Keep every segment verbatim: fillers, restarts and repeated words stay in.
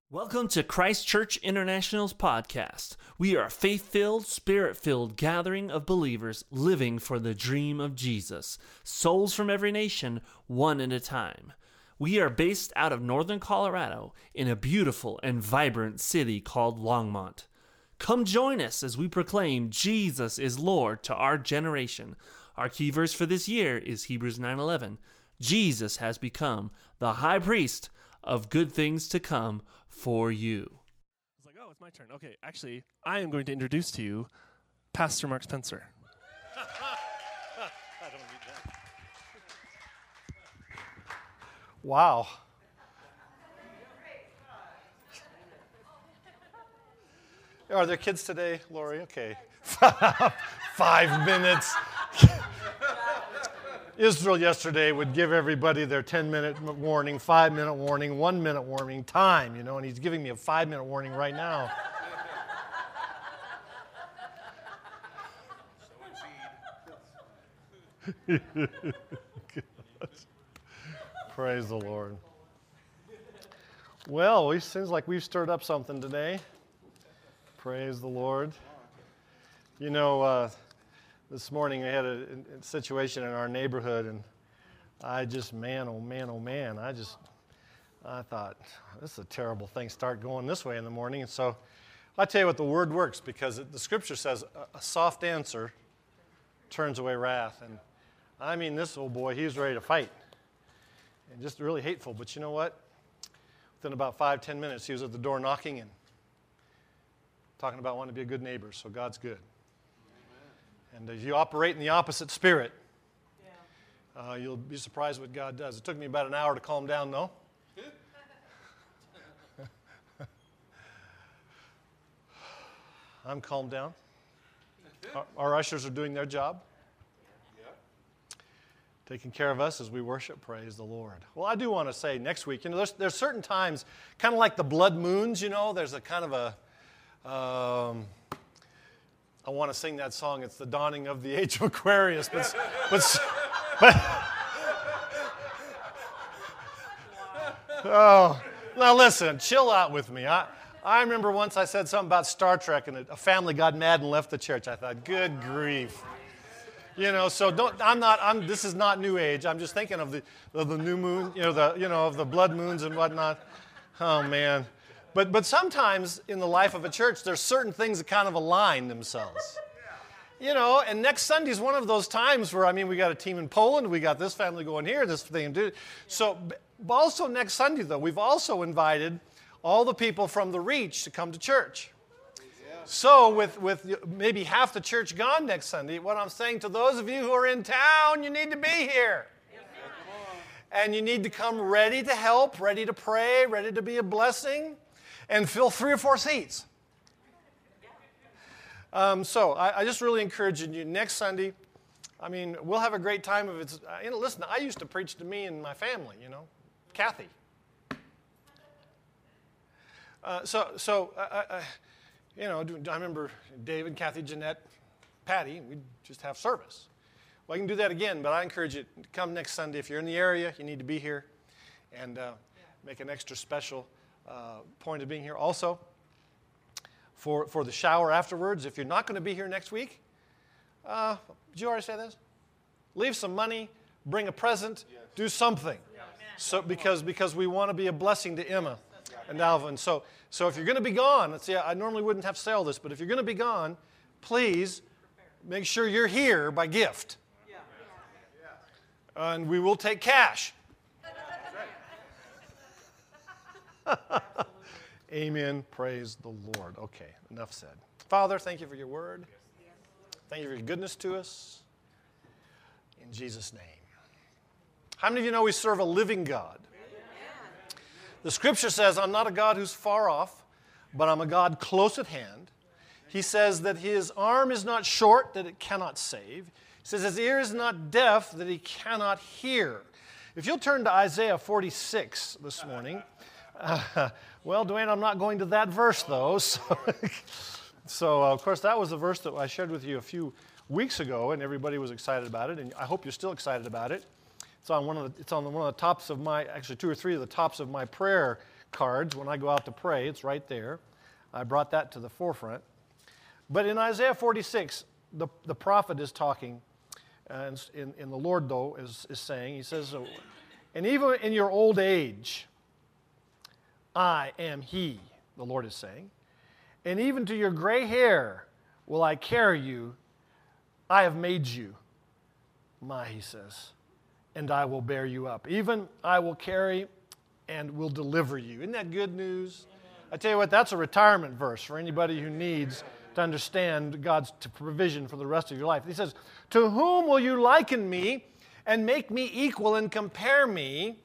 Welcome to Christ Church International's podcast. We are a faith-filled, spirit-filled gathering of believers living for the dream of Jesus. Souls from every nation, one at a time. We are based out of northern Colorado in a beautiful and vibrant city called Longmont. Come join us as we proclaim Jesus is Lord to our generation. Our key verse for this year is Hebrews nine eleven. Jesus has become the high priest of good things to come for you. I was like, oh, it's my turn. Okay, actually, I am going to introduce to you Pastor Mark Spencer. I don't need that. Wow. Are there kids today, Lori? Okay. Five minutes. Israel yesterday would give everybody their ten-minute warning, five-minute warning, one-minute warning, time, you know, and he's giving me a five-minute warning right now. Praise the Lord. Well, it seems like we've stirred up something today. Praise the Lord. You know, uh, this morning I had a, a situation in our neighborhood, and I just, man, oh man, oh man, I just, I thought, this is a terrible thing, start going this way in the morning. And so I tell you what, the word works, because it, the scripture says a, a soft answer turns away wrath. And I mean, this old boy, he was ready to fight. And just really hateful. But you know what? Within about five, ten minutes, he was at the door knocking and talking about wanting to be a good neighbor. So God's good. And if you operate in the opposite spirit, yeah. uh, you'll be surprised what God does. It took me about an hour to calm down, though. I'm calmed down. Our, our ushers are doing their job. Taking care of us as we worship. Praise the Lord. Well, I do want to say next week, you know, there's, there's certain times, kind of like the blood moons, you know, there's a kind of a, um, I want to sing that song, it's the dawning of the age of Aquarius, but, but, but oh, now listen, chill out with me. I, I remember once I said something about Star Trek, and a family got mad and left the church. I thought, good grief. You know, so don't. I'm not. I'm. This is not New Age. I'm just thinking of the of the new moon. You know, the you know of the blood moons and whatnot. Oh man, but but sometimes in the life of a church, there's certain things that kind of align themselves. You know, and next Sunday is one of those times where I mean, we got a team in Poland. We got this family going here. This thing do. So, but also next Sunday though, we've also invited all the people from the Reach to come to church. So with, with maybe half the church gone next Sunday, what I'm saying to those of you who are in town, you need to be here. And you need to come ready to help, ready to pray, ready to be a blessing, and fill three or four seats. Um, so I, I just really encourage you, next Sunday, I mean, we'll have a great time if it's, you know, listen, I used to preach to me and my family, you know, Kathy. Uh, so, so I, I You know, I remember David, Kathy, Jeanette, Patty, we'd just have service. Well, I can do that again, but I encourage you to come next Sunday. If you're in the area, you need to be here and uh, make an extra special uh, point of being here. Also, for, for the shower afterwards, if you're not going to be here next week, uh, did you already say this? Leave some money, bring a present, yes. do something. Yes. So because, because we want to be a blessing to Emma and Alvin. So, so if you're going to be gone, let's see, I normally wouldn't have to say all this, but if you're going to be gone, please make sure you're here by gift. Yeah. Yeah. And we will take cash. Amen. Praise the Lord. Okay, enough said. Father, thank you for your word. Thank you for your goodness to us. In Jesus' name. How many of you know we serve a living God? The scripture says, I'm not a God who's far off, but I'm a God close at hand. He says that his arm is not short, that it cannot save. He says his ear is not deaf, that he cannot hear. If you'll turn to Isaiah forty-six this morning. Uh, well, Dwayne, I'm not going to that verse, though. So, so uh, of course, that was the verse that I shared with you a few weeks ago, and everybody was excited about it, and I hope you're still excited about it. It's on one of the, it's on one of the tops of my, actually two or three of the tops of my prayer cards when I go out to pray. It's right there. I brought that to the forefront. But in Isaiah forty-six, the, the prophet is talking, and in, in the Lord, though, is, is saying, he says, and even in your old age, I am he, the Lord is saying, and even to your gray hair will I carry you. I have made you. My, he says, and I will bear you up. Even I will carry and will deliver you. Isn't that good news? I tell you what, that's a retirement verse for anybody who needs to understand God's provision for the rest of your life. He says, to whom will you liken me and make me equal and compare me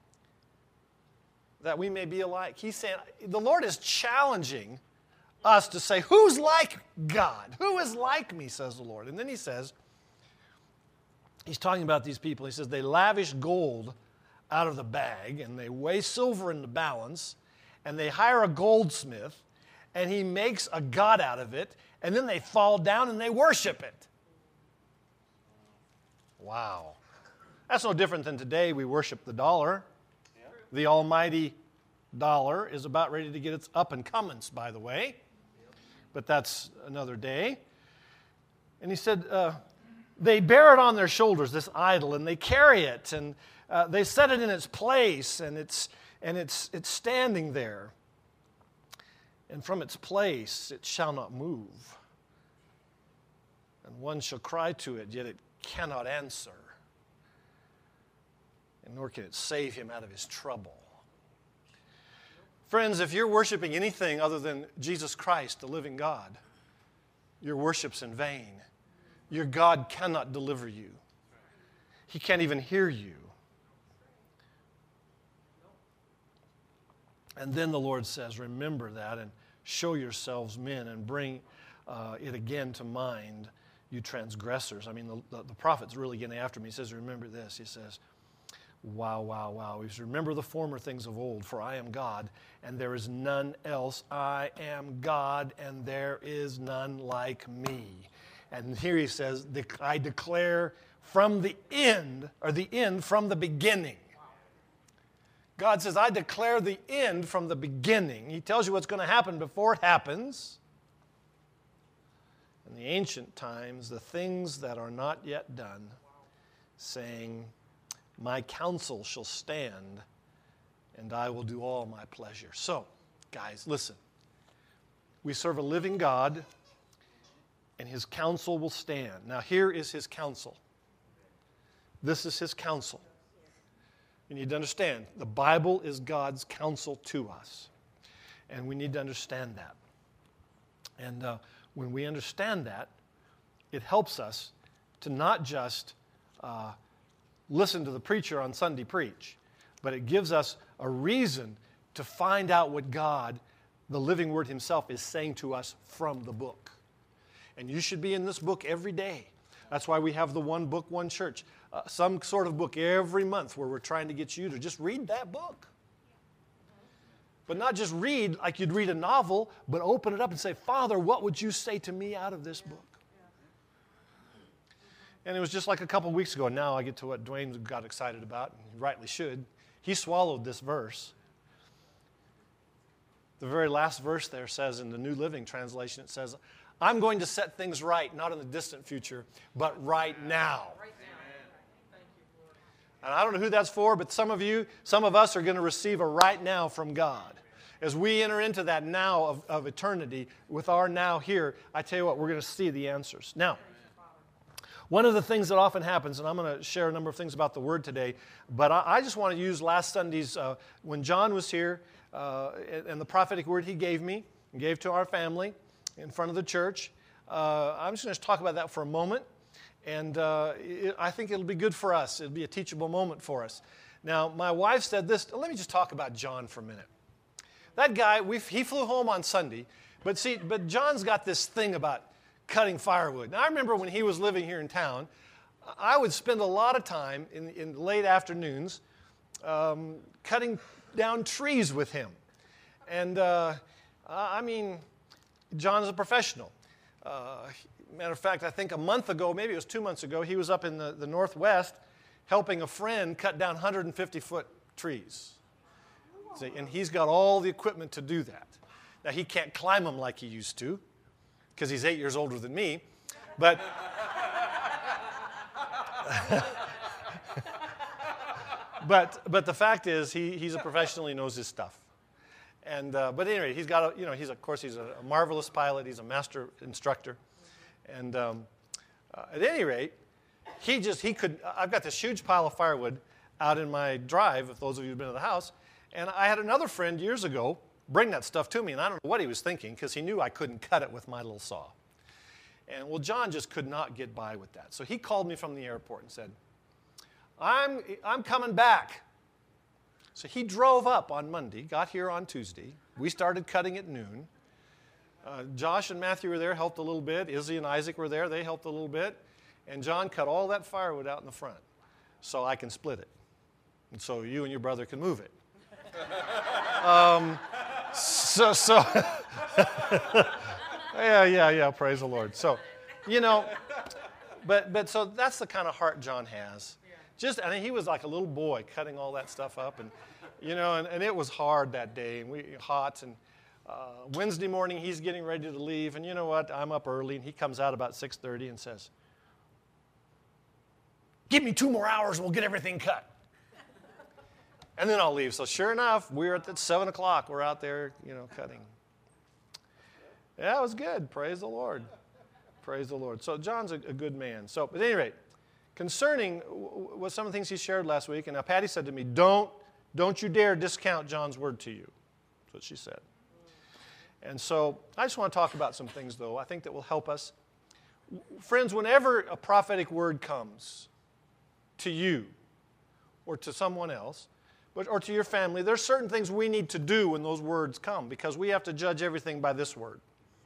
that we may be alike? He's saying, the Lord is challenging us to say, who's like God? Who is like me, says the Lord. And then he says, he's talking about these people. He says, they lavish gold out of the bag, and they weigh silver in the balance, and they hire a goldsmith, and he makes a god out of it, and then they fall down and they worship it. Wow. That's no different than today we worship the dollar. The almighty dollar is about ready to get its up and comings, by the way. But that's another day. And he said, uh, they bear it on their shoulders, this idol, and they carry it, and uh, they set it in its place, and it's and it's it's standing there. And from its place it shall not move. And one shall cry to it, yet it cannot answer. And nor can it save him out of his trouble. Friends, if you're worshiping anything other than Jesus Christ, the living God, your worship's in vain. Your God cannot deliver you. He can't even hear you. And then the Lord says, remember that and show yourselves men and bring uh, it again to mind, you transgressors. I mean, the, the, the prophet's really getting after me. He says, remember this. He says, wow, wow, wow. He says, remember the former things of old, for I am God, and there is none else. I am God, and there is none like me. And here he says, I declare from the end, or the end from the beginning. God says, I declare the end from the beginning. He tells you what's going to happen before it happens. In the ancient times, the things that are not yet done, saying, my counsel shall stand, and I will do all my pleasure. So, guys, listen. We serve a living God, and his counsel will stand. Now, here is his counsel. This is his counsel. You need to understand, the Bible is God's counsel to us. And we need to understand that. And uh, when we understand that, it helps us to not just uh, listen to the preacher on Sunday preach, but it gives us a reason to find out what God, the living Word himself, is saying to us from the book. And you should be in this book every day. That's why we have the One Book, One Church. Uh, some sort of book every month where we're trying to get you to just read that book. But not just read like you'd read a novel, but open it up and say, Father, what would you say to me out of this book? And it was just like a couple weeks ago. Now I get to what Dwayne got excited about, and he rightly should. He swallowed this verse. The very last verse there says, in the New Living Translation, it says, I'm going to set things right, not in the distant future, but right now. And I don't know who that's for, but some of you, some of us are going to receive a right now from God. As we enter into that now of, of eternity with our now here, I tell you what, we're going to see the answers. Now, one of the things that often happens, and I'm going to share a number of things about the Word today, but I, I just want to use last Sunday's, uh, when John was here, uh, and the prophetic word he gave me, and gave to our family in front of the church. Uh, I'm just going to talk about that for a moment. And uh, it, I think it'll be good for us. It'll be a teachable moment for us. Now, my wife said this. Let me just talk about John for a minute. That guy, we, he flew home on Sunday. But see, but John's got this thing about cutting firewood. Now, I remember when he was living here in town, I would spend a lot of time in, in late afternoons um, cutting down trees with him. And, uh, I mean, John's a professional. Uh, Matter of fact, I think a month ago, maybe it was two months ago, he was up in the, the Northwest helping a friend cut down one hundred fifty foot trees. See, and he's got all the equipment to do that. Now, he can't climb them like he used to because he's eight years older than me. But, but, but the fact is, he, he's a professional. He knows his stuff. And uh, but anyway, he's got a, you know, he's of course he's a, a marvelous pilot. He's a master instructor. And um, uh, at any rate, he just he could. I've got this huge pile of firewood out in my drive. If those of you who've been to the house, and I had another friend years ago bring that stuff to me, and I don't know what he was thinking because he knew I couldn't cut it with my little saw. And well, John just could not get by with that, so he called me from the airport and said, "I'm I'm coming back." So he drove up on Monday, got here on Tuesday. We started cutting at noon. Uh, Josh and Matthew were there, helped a little bit. Izzy and Isaac were there, they helped a little bit. And John cut all that firewood out in the front so I can split it. And so you and your brother can move it. um, so, so yeah, yeah, yeah, praise the Lord. So, you know, but but so that's the kind of heart John has. Just, I mean, he was like a little boy cutting all that stuff up, and you know, and, and it was hard that day, and we hot, and uh, Wednesday morning he's getting ready to leave, and you know what? I'm up early, and he comes out about six thirty and says, "Give me two more hours, we'll get everything cut, and then I'll leave." So sure enough, we're at the seven o'clock. We're out there, you know, cutting. Yeah, it was good. Praise the Lord. Praise the Lord. So John's a, a good man. So, at any rate. Concerning what some of the things he shared last week, and now Patty said to me, don't, don't you dare discount John's word to you. That's what she said. And so I just want to talk about some things, though, I think that will help us. Friends, whenever a prophetic word comes to you or to someone else, but, or to your family, there's certain things we need to do when those words come because we have to judge everything by this word.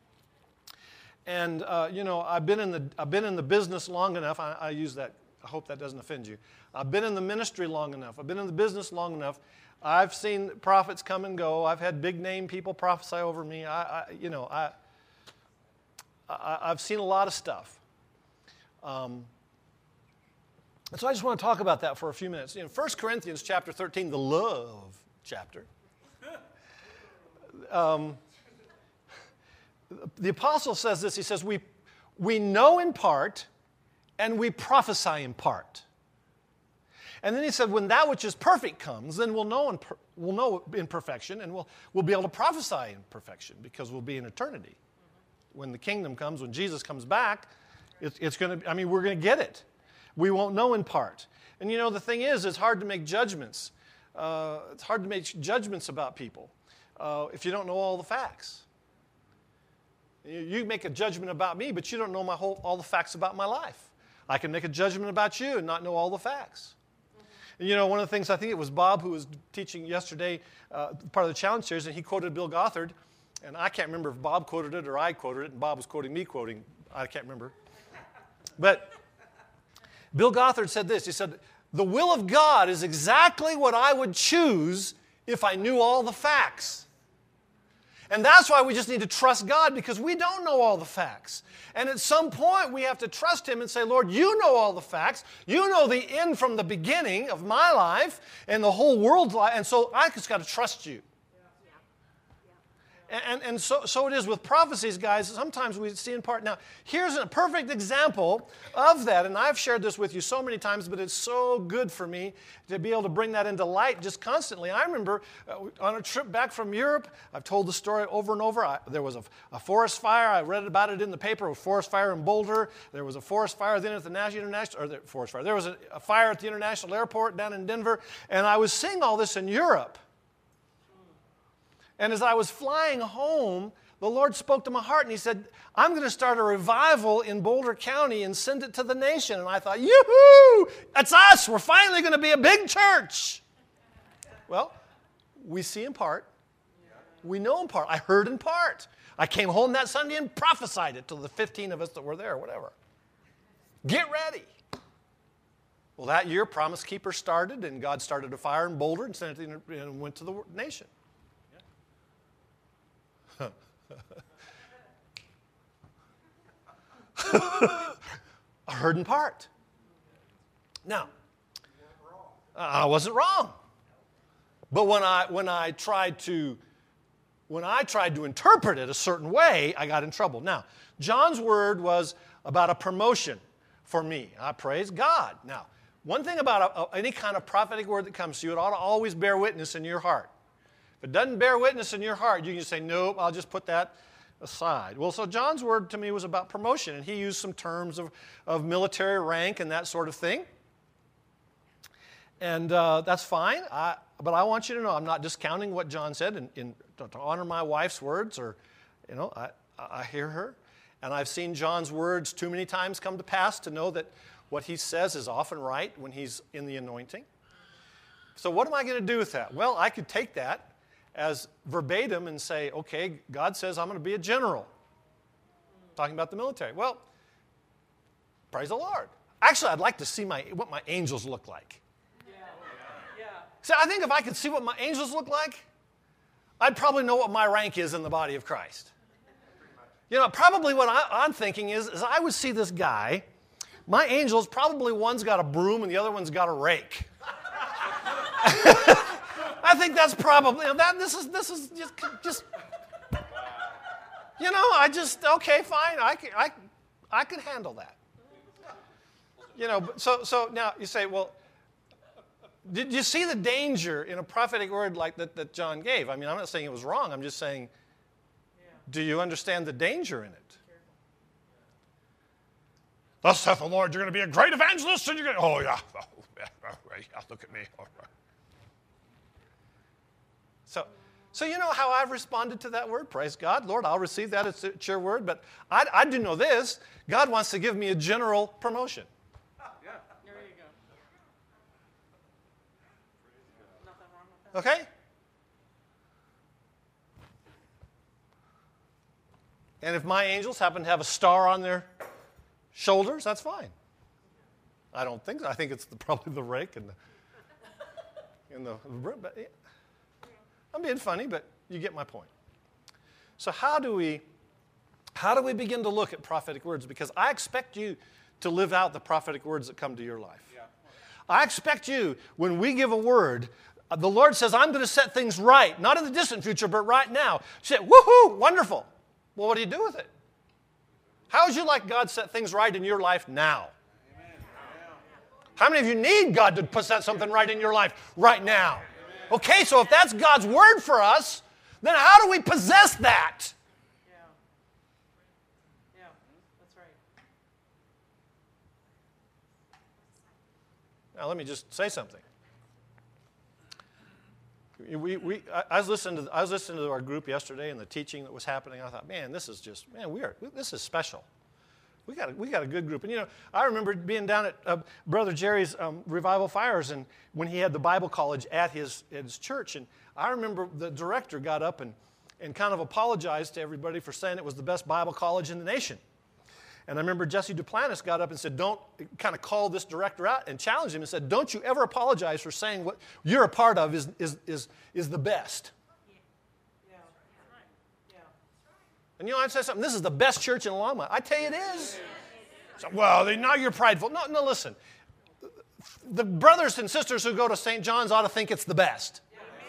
And, uh, you know, I've been in the I've been in the business long enough. I, I use that. I hope that doesn't offend you. I've been in the ministry long enough. I've been in the business long enough. I've seen prophets come and go. I've had big name people prophesy over me. I, I you know, I, I I've seen a lot of stuff. Um, and so I just want to talk about that for a few minutes. You know, First Corinthians chapter thirteen, the love chapter. Um, The apostle says this, he says, we, we know in part and we prophesy in part. And then he said, when that which is perfect comes, then we'll know in, per, we'll know in perfection and we'll, we'll be able to prophesy in perfection because we'll be in eternity. Mm-hmm. When the kingdom comes, when Jesus comes back, it, it's going to, I mean, we're going to get it. We won't know in part. And you know, the thing is, it's hard to make judgments. Uh, it's hard to make judgments about people uh, if you don't know all the facts. You make a judgment about me, but you don't know my whole, all the facts about my life. I can make a judgment about you and not know all the facts. And you know, one of the things, I think it was Bob who was teaching yesterday, uh, part of the challenge series, and he quoted Bill Gothard, and I can't remember if Bob quoted it or I quoted it, and Bob was quoting me quoting. I can't remember. But Bill Gothard said this. He said, "The will of God is exactly what I would choose if I knew all the facts." And that's why we just need to trust God because we don't know all the facts. And at some point we have to trust Him and say, Lord, you know all the facts. You know the end from the beginning of my life and the whole world's life. And so I just got to trust you. And, and so, so it is with prophecies, guys. Sometimes we see in part. Now, here's a perfect example of that. And I've shared this with you so many times, but it's so good for me to be able to bring that into light just constantly. I remember uh, on a trip back from Europe, I've told the story over and over. I, there was a, a forest fire. I read about it in the paper, a forest fire in Boulder. There was a forest fire then at the National International, or the forest fire. There was a, a fire at the International Airport down in Denver. And I was seeing all this in Europe. And as I was flying home, the Lord spoke to my heart and He said, I'm going to start a revival in Boulder County and send it to the nation. And I thought, yoo-hoo, that's us. We're finally going to be a big church. Well, we see in part. We know in part. I heard in part. I came home that Sunday and prophesied it to the fifteen of us that were there, whatever. Get ready. Well, that year, Promise Keeper started, and God started a fire in Boulder and sent it and went to the nation. I heard in part. Now, I wasn't wrong. But when I when I tried to when I tried to interpret it a certain way, I got in trouble. Now, John's word was about a promotion for me. I praise God. Now, one thing about a, a, any kind of prophetic word that comes to you, it ought to always bear witness in your heart. If it doesn't bear witness in your heart, you can say, nope, I'll just put that aside. Well, so John's word to me was about promotion, and he used some terms of, of military rank and that sort of thing. And uh, that's fine, I, but I want you to know I'm not discounting what John said in, in, to, to honor my wife's words, or, you know, I, I hear her. And I've seen John's words too many times come to pass to know that what he says is often right when he's in the anointing. So what am I going to do with that? Well, I could take that as verbatim and say, okay, God says I'm going to be a general. Talking about the military. Well, praise the Lord. Actually, I'd like to see my what my angels look like. Yeah. Yeah. See, I think if I could see what my angels look like, I'd probably know what my rank is in the body of Christ. You know, probably what I, I'm thinking is, is I would see this guy. My angels, probably one's got a broom and the other one's got a rake. I think that's probably, that. This is, this is just, just, you know, I just, okay, fine, I can, I, I can handle that. You know, so, so now you say, well, did you see the danger in a prophetic word like that that John gave? I mean, I'm not saying it was wrong, I'm just saying, do you understand the danger in it? Thus saith the Lord, you're going to be a great evangelist, and you're going to, oh, yeah, oh, yeah, yeah, look at me. All right. So, so you know how I've responded to that word? Praise God. Lord, I'll receive that. It's, it's your word. But I, I do know this. God wants to give me a general promotion. Yeah. There you go. Nothing wrong with that. Okay? And if my angels happen to have a star on their shoulders, that's fine. I don't think so. I think it's the, probably the rake and the, and the but yeah. I'm being funny, but you get my point. So how do we how do we begin to look at prophetic words? Because I expect you to live out the prophetic words that come to your life. Yeah. I expect you, when we give a word, the Lord says, I'm going to set things right, not in the distant future, but right now. You say, woohoo, wonderful. Well, what do you do with it? How would you like God set things right in your life now? Amen. How many of you need God to put set something right in your life right now? Okay, so if that's God's word for us, then how do we possess that? Yeah. Yeah, that's right. Now, let me just say something. We, we, I, was listening to, I was listening to our group yesterday and the teaching that was happening. I thought, man, this is just, man, we are, this is special. We got a, we got a good group. And, you know, I remember being down at uh, Brother Jerry's um, Revival Fires, and when he had the Bible college at his, at his church, and I remember the director got up and, and kind of apologized to everybody for saying it was the best Bible college in the nation. And I remember Jesse Duplantis got up and said, don't, kind of called this director out and challenged him and said, don't you ever apologize for saying what you're a part of is, is, is, is the best. Yeah. Yeah. And you know, I said something, this is the best church in Longmont. I tell you it is. So, well, now you're prideful. No, no, listen. The brothers and sisters who go to Saint John's ought to think it's the best.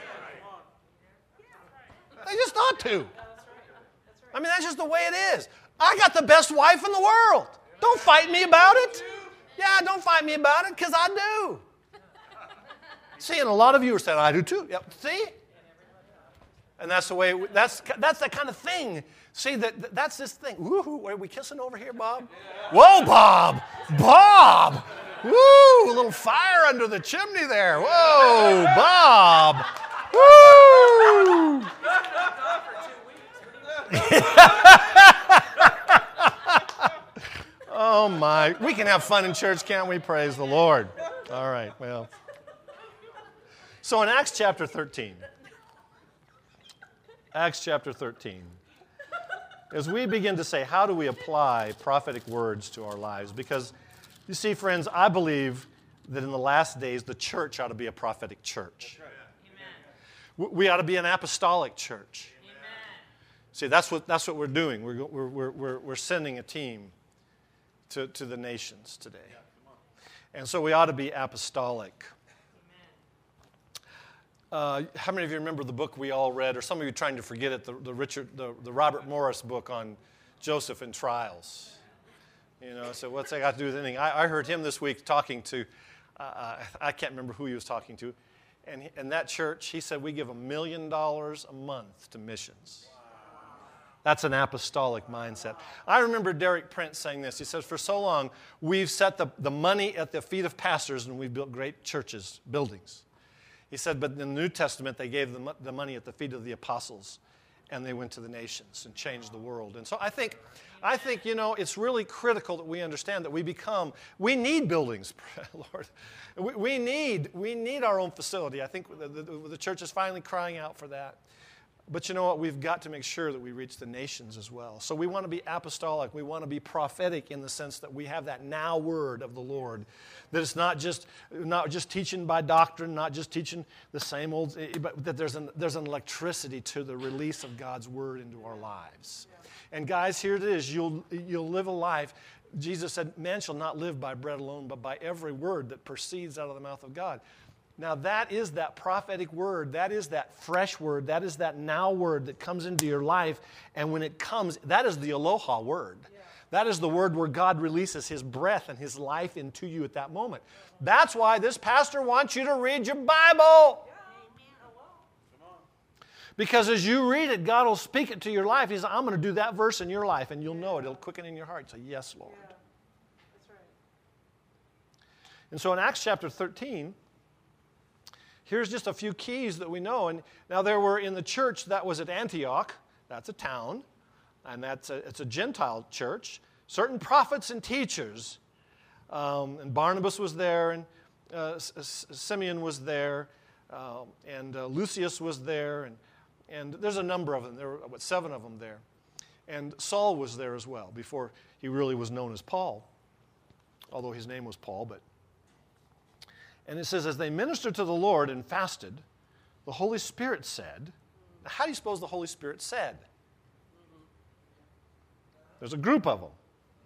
They just ought to. I mean, that's just the way it is. I got the best wife in the world. Don't fight me about it. Yeah, don't fight me about it, because I do. See, and a lot of you are saying, I do too. Yep, see? And that's the way, it, that's that's that kind of thing. See, that that's this thing. Woo-hoo, are we kissing over here, Bob? Whoa, Bob! Bob! Woo! A little fire under the chimney there. Whoa, Bob! Woo! Oh, my. We can have fun in church, can't we? Praise the Lord. All right, well. So in Acts chapter thirteen, Acts chapter thirteen, as we begin to say, how do we apply prophetic words to our lives? Because, you see, friends, I believe that in the last days, the church ought to be a prophetic church. Amen. We ought to be an apostolic church. Amen. See, that's what, that's what we're doing. We're, we're, we're, we're sending a team to, to the nations today. And so we ought to be apostolic. Uh, how many of you remember the book we all read, or some of you trying to forget it, the, the Richard, the, the Robert Morris book on Joseph in trials? You know, so what's that got to do with anything? I, I heard him this week talking to, uh, I can't remember who he was talking to, and in that church, he said, we give a million dollars a month to missions. That's an apostolic mindset. I remember Derek Prince saying this. He says, for so long, we've set the, the money at the feet of pastors and we've built great churches, buildings. He said, but in the New Testament, they gave the, the money at the feet of the apostles and they went to the nations and changed the world. And so I think, I think, you know, it's really critical that we understand that we become, we need buildings, Lord. We, we need, we need our own facility. I think the, the, the church is finally crying out for that. But you know what? We've got to make sure that we reach the nations as well. So we want to be apostolic. We want to be prophetic in the sense that we have that now word of the Lord. That it's not just not just teaching by doctrine, not just teaching the same old, but that there's an, there's an electricity to the release of God's word into our lives. And guys, here it is. You'll, you'll live a life. Jesus said, man shall not live by bread alone, but by every word that proceeds out of the mouth of God. Now that is that prophetic word, that is that fresh word, that is that now word that comes into your life, and when it comes, that is the aloha word. Yeah. That is the word where God releases His breath and His life into you at that moment. That's why this pastor wants you to read your Bible. Because as you read it, God will speak it to your life. He says, I'm going to do that verse in your life, and you'll know it. It'll quicken in your heart. Say, yes, Lord. Yeah. That's right. And so in Acts chapter thirteen, here's just a few keys that we know. And now there were in the church that was at Antioch, that's a town, and that's a, it's a Gentile church, certain prophets and teachers. Um, and Barnabas was there, and uh, Simeon was there, uh, and uh, Lucius was there, and, and there's a number of them. There were what, seven of them there. And Saul was there as well, before he really was known as Paul, although his name was Paul, but and it says, as they ministered to the Lord and fasted, the Holy Spirit said, now how do you suppose the Holy Spirit said? There's a group of them.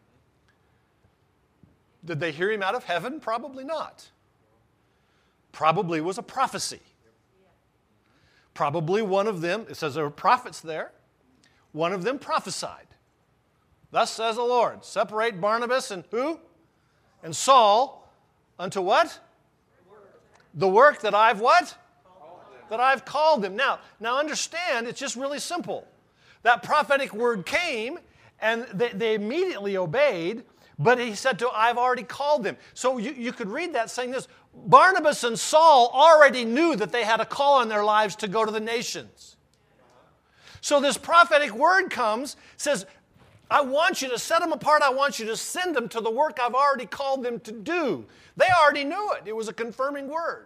Did they hear Him out of heaven? Probably not. Probably was a prophecy. Probably one of them, it says there were prophets there, one of them prophesied. Thus says the Lord, separate Barnabas and who? And Saul unto what? The work that I've what? That I've called them. Now, now understand, it's just really simple. That prophetic word came, and they, they immediately obeyed, but he said to, I've already called them. So you, you could read that saying this, Barnabas and Saul already knew that they had a call on their lives to go to the nations. So this prophetic word comes, says, I want you to set them apart. I want you to send them to the work I've already called them to do. They already knew it. It was a confirming word.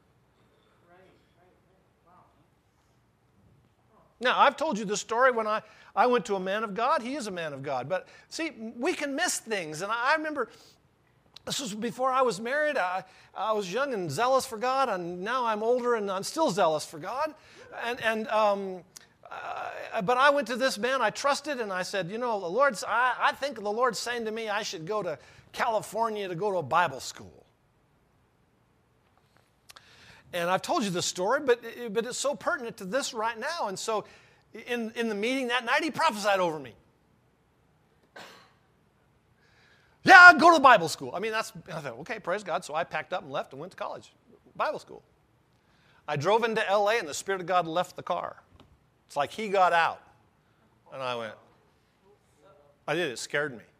Now, I've told you the story when I, I went to a man of God. He is a man of God. But see, we can miss things. And I, I remember, this was before I was married. I, I was young and zealous for God. And now I'm older and I'm still zealous for God. And, and um, uh, but I went to this man I trusted and I said, you know, the Lord's, I, I think the Lord's saying to me I should go to California to go to a Bible school. And I've told you this story, but, but it's so pertinent to this right now. And so in, in the meeting that night, he prophesied over me. Yeah, I'll go to the Bible school. I mean, that's, I thought, okay, praise God. So I packed up and left and went to college, Bible school. I drove into L A and the Spirit of God left the car. It's like He got out. And I went, I did, it scared me.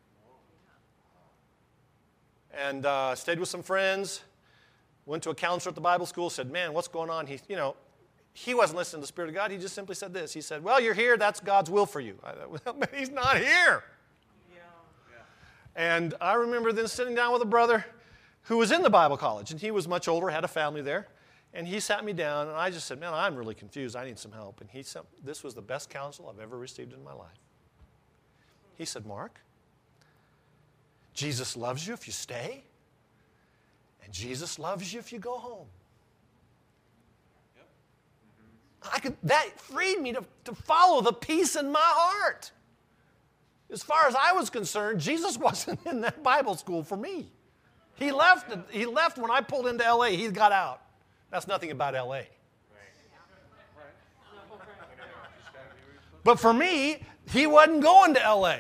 And uh, stayed with some friends. Went to a counselor at the Bible school, said, man, what's going on? He, you know, he wasn't listening to the Spirit of God. He just simply said this. He said, well, you're here. That's God's will for you. I thought, well, but He's not here. Yeah. And I remember then sitting down with a brother who was in the Bible college, and he was much older, had a family there. And he sat me down, and I just said, man, I'm really confused. I need some help. And he said, this was the best counsel I've ever received in my life. He said, Mark, Jesus loves you if you stay. And Jesus loves you if you go home. Yep. I could, that freed me to, to follow the peace in my heart. As far as I was concerned, Jesus wasn't in that Bible school for me. He left, he left when I pulled into L A. He got out. That's nothing about L A. Right. But for me, he wasn't going to L A.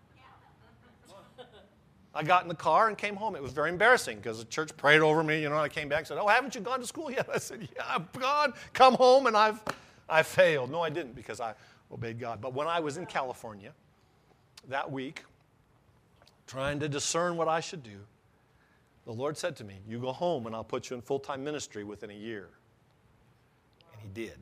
I got in the car and came home. It was very embarrassing because the church prayed over me. You know, I came back and said, oh, haven't you gone to school yet? I said, yeah, I've gone. Come home, and I've I failed. No, I didn't because I obeyed God. But when I was in California that week, trying to discern what I should do, the Lord said to me, you go home and I'll put you in full-time ministry within a year. And he did.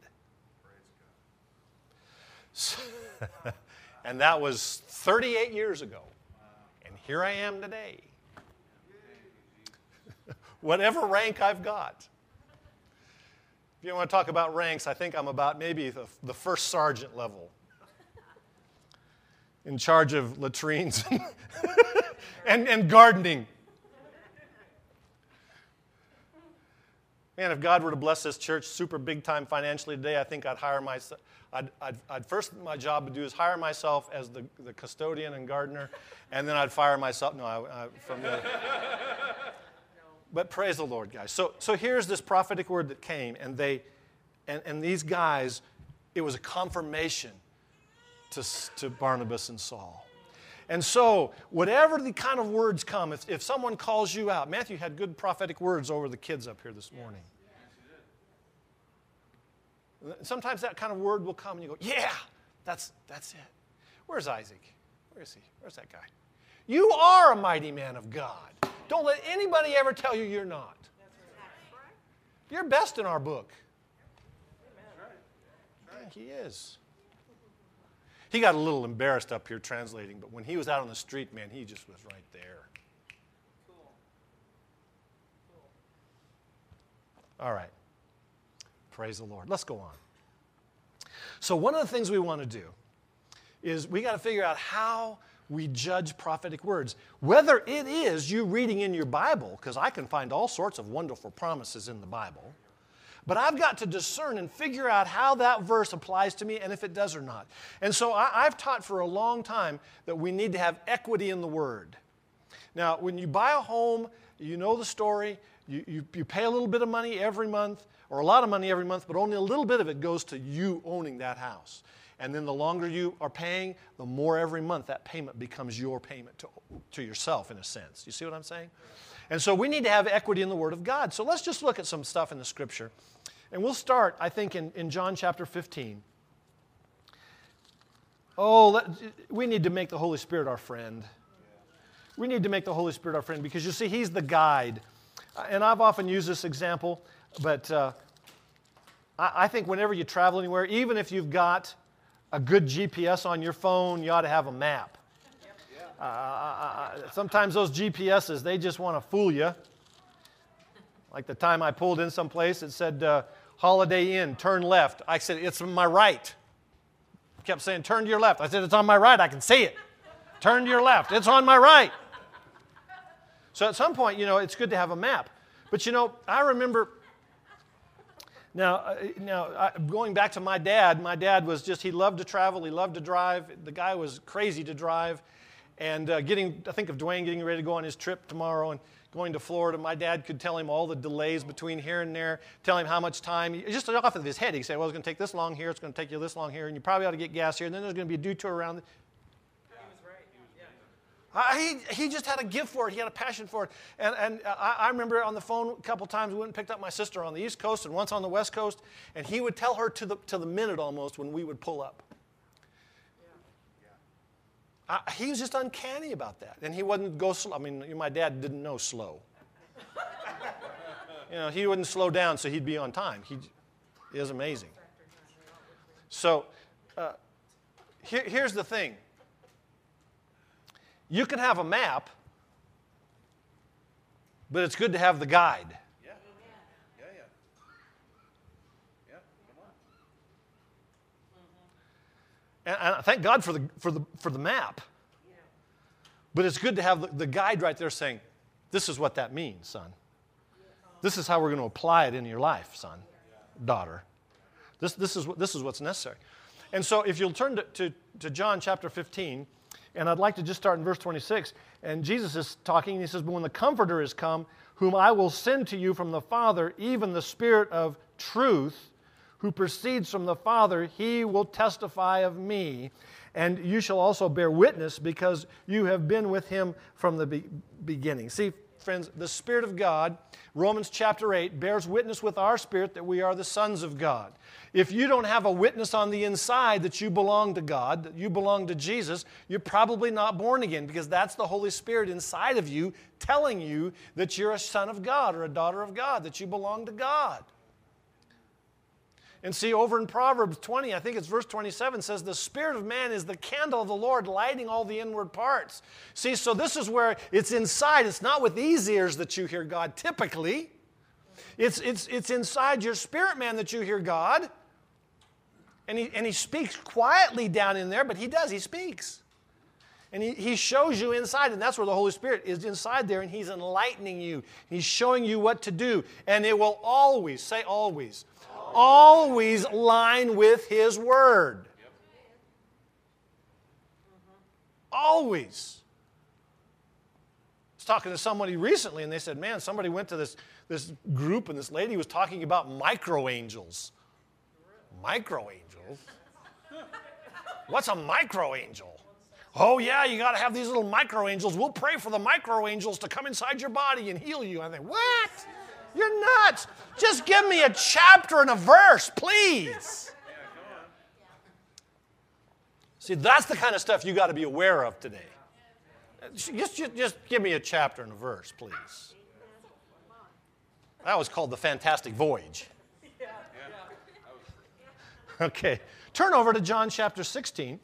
So, and that was thirty-eight years ago. And here I am today. Whatever rank I've got. If you want to talk about ranks, I think I'm about maybe the, the first sergeant level. In charge of latrines and, and gardening. Man, if God were to bless this church super big time financially today, I think I'd hire myself. I'd, I'd, I'd first, my job to do is hire myself as the, the custodian and gardener, and then I'd fire myself. No, I, I, from the. But praise the Lord, guys. So, so here's this prophetic word that came, and they, and, and these guys, it was a confirmation to, to Barnabas and Saul. And so, whatever the kind of words come, if, if someone calls you out, Matthew had good prophetic words over the kids up here this morning. Sometimes that kind of word will come and you go, yeah, that's, that's it. Where's Isaac? Where is he? Where's that guy? You are a mighty man of God. Don't let anybody ever tell you you're not. You're best in our book. I think he is. He got a little embarrassed up here translating, but when he was out on the street, man, he just was right there. All right. Praise the Lord. Let's go on. So one of the things we want to do is we got to figure out how we judge prophetic words. Whether it is you reading in your Bible, because I can find all sorts of wonderful promises in the Bible, but I've got to discern and figure out how that verse applies to me and if it does or not. And so I, I've taught for a long time that we need to have equity in the Word. Now, when you buy a home, you know the story. You, you, you pay a little bit of money every month, or a lot of money every month, but only a little bit of it goes to you owning that house. And then the longer you are paying, the more every month that payment becomes your payment to, to yourself, in a sense. You see what I'm saying? And so we need to have equity in the Word of God. So let's just look at some stuff in the Scripture. And we'll start, I think, in, in John chapter fifteen. Oh, let, we need to make the Holy Spirit our friend. We need to make the Holy Spirit our friend because, you see, He's the guide. And I've often used this example, but uh, I, I think whenever you travel anywhere, even if you've got a good G P S on your phone, you ought to have a map. Uh, uh, sometimes those G P S's, they just want to fool you. Like the time I pulled in someplace, it said, uh, Holiday Inn, turn left. I said, it's on my right. It kept saying, turn to your left. I said, it's on my right. I can see it. Turn to your left. It's on my right. So at some point, you know, it's good to have a map. But, you know, I remember, now, uh, now uh, going back to my dad, my dad was just, he loved to travel. He loved to drive. The guy was crazy to drive. And uh, getting, I think of Dwayne getting ready to go on his trip tomorrow and going to Florida. My dad could tell him all the delays between here and there, tell him how much time. He, just off of his head, he'd say, well, it's going to take this long here, it's going to take you this long here, and you probably ought to get gas here, and then there's going to be a detour around. He was right. He was right. I, he, he just had a gift for it. He had a passion for it. And, and I, I remember on the phone a couple times, we went and picked up my sister on the East Coast and once on the West Coast, and he would tell her to the, to the minute almost when we would pull up. I, he was just uncanny about that. And he wouldn't go slow. I mean, my dad didn't know slow. You know, he wouldn't slow down, so he'd be on time. He is amazing. So uh, here, here's the thing. You can have a map, but it's good to have the guide. Yeah. Yeah, yeah. Yeah, come on. And, and thank God for the, for the, for the map. But it's good to have the, the guide right there saying, this is what that means, son. This is how we're going to apply it in your life, son, daughter. This, this, is, what, this is what's necessary. And so if you'll turn to, to, to John chapter fifteen, and I'd like to just start in verse twenty-six. And Jesus is talking, and he says, but when the Comforter is come, whom I will send to you from the Father, even the Spirit of truth, who proceeds from the Father, he will testify of me. And you shall also bear witness because you have been with him from the be- beginning. See, friends, the Spirit of God, Romans chapter eight, bears witness with our spirit that we are the sons of God. If you don't have a witness on the inside that you belong to God, that you belong to Jesus, you're probably not born again, because that's the Holy Spirit inside of you telling you that you're a son of God or a daughter of God, that you belong to God. And see, over in Proverbs twenty, I think it's verse twenty-seven, says, the spirit of man is the candle of the Lord, lighting all the inward parts. See, so this is where it's inside. It's not with these ears that you hear God typically. It's, it's, it's inside your spirit man that you hear God. And he, and he speaks quietly down in there, but he does, he speaks. And he, he shows you inside, and that's where the Holy Spirit is inside there, and he's enlightening you. He's showing you what to do. And it will always, say always, always line with his word. Yep. Always. I was talking to somebody recently, and they said, man, somebody went to this, this group, and this lady was talking about micro-angels. Micro-angels? What's a micro-angel? Oh, yeah, you got to have these little micro-angels. We'll pray for the micro-angels to come inside your body and heal you. I think, what? You're nuts. Just give me a chapter and a verse, please. See, that's the kind of stuff you got to be aware of today. Just, just, just give me a chapter and a verse, please. That was called The Fantastic Voyage. Okay, turn over to John chapter sixteen.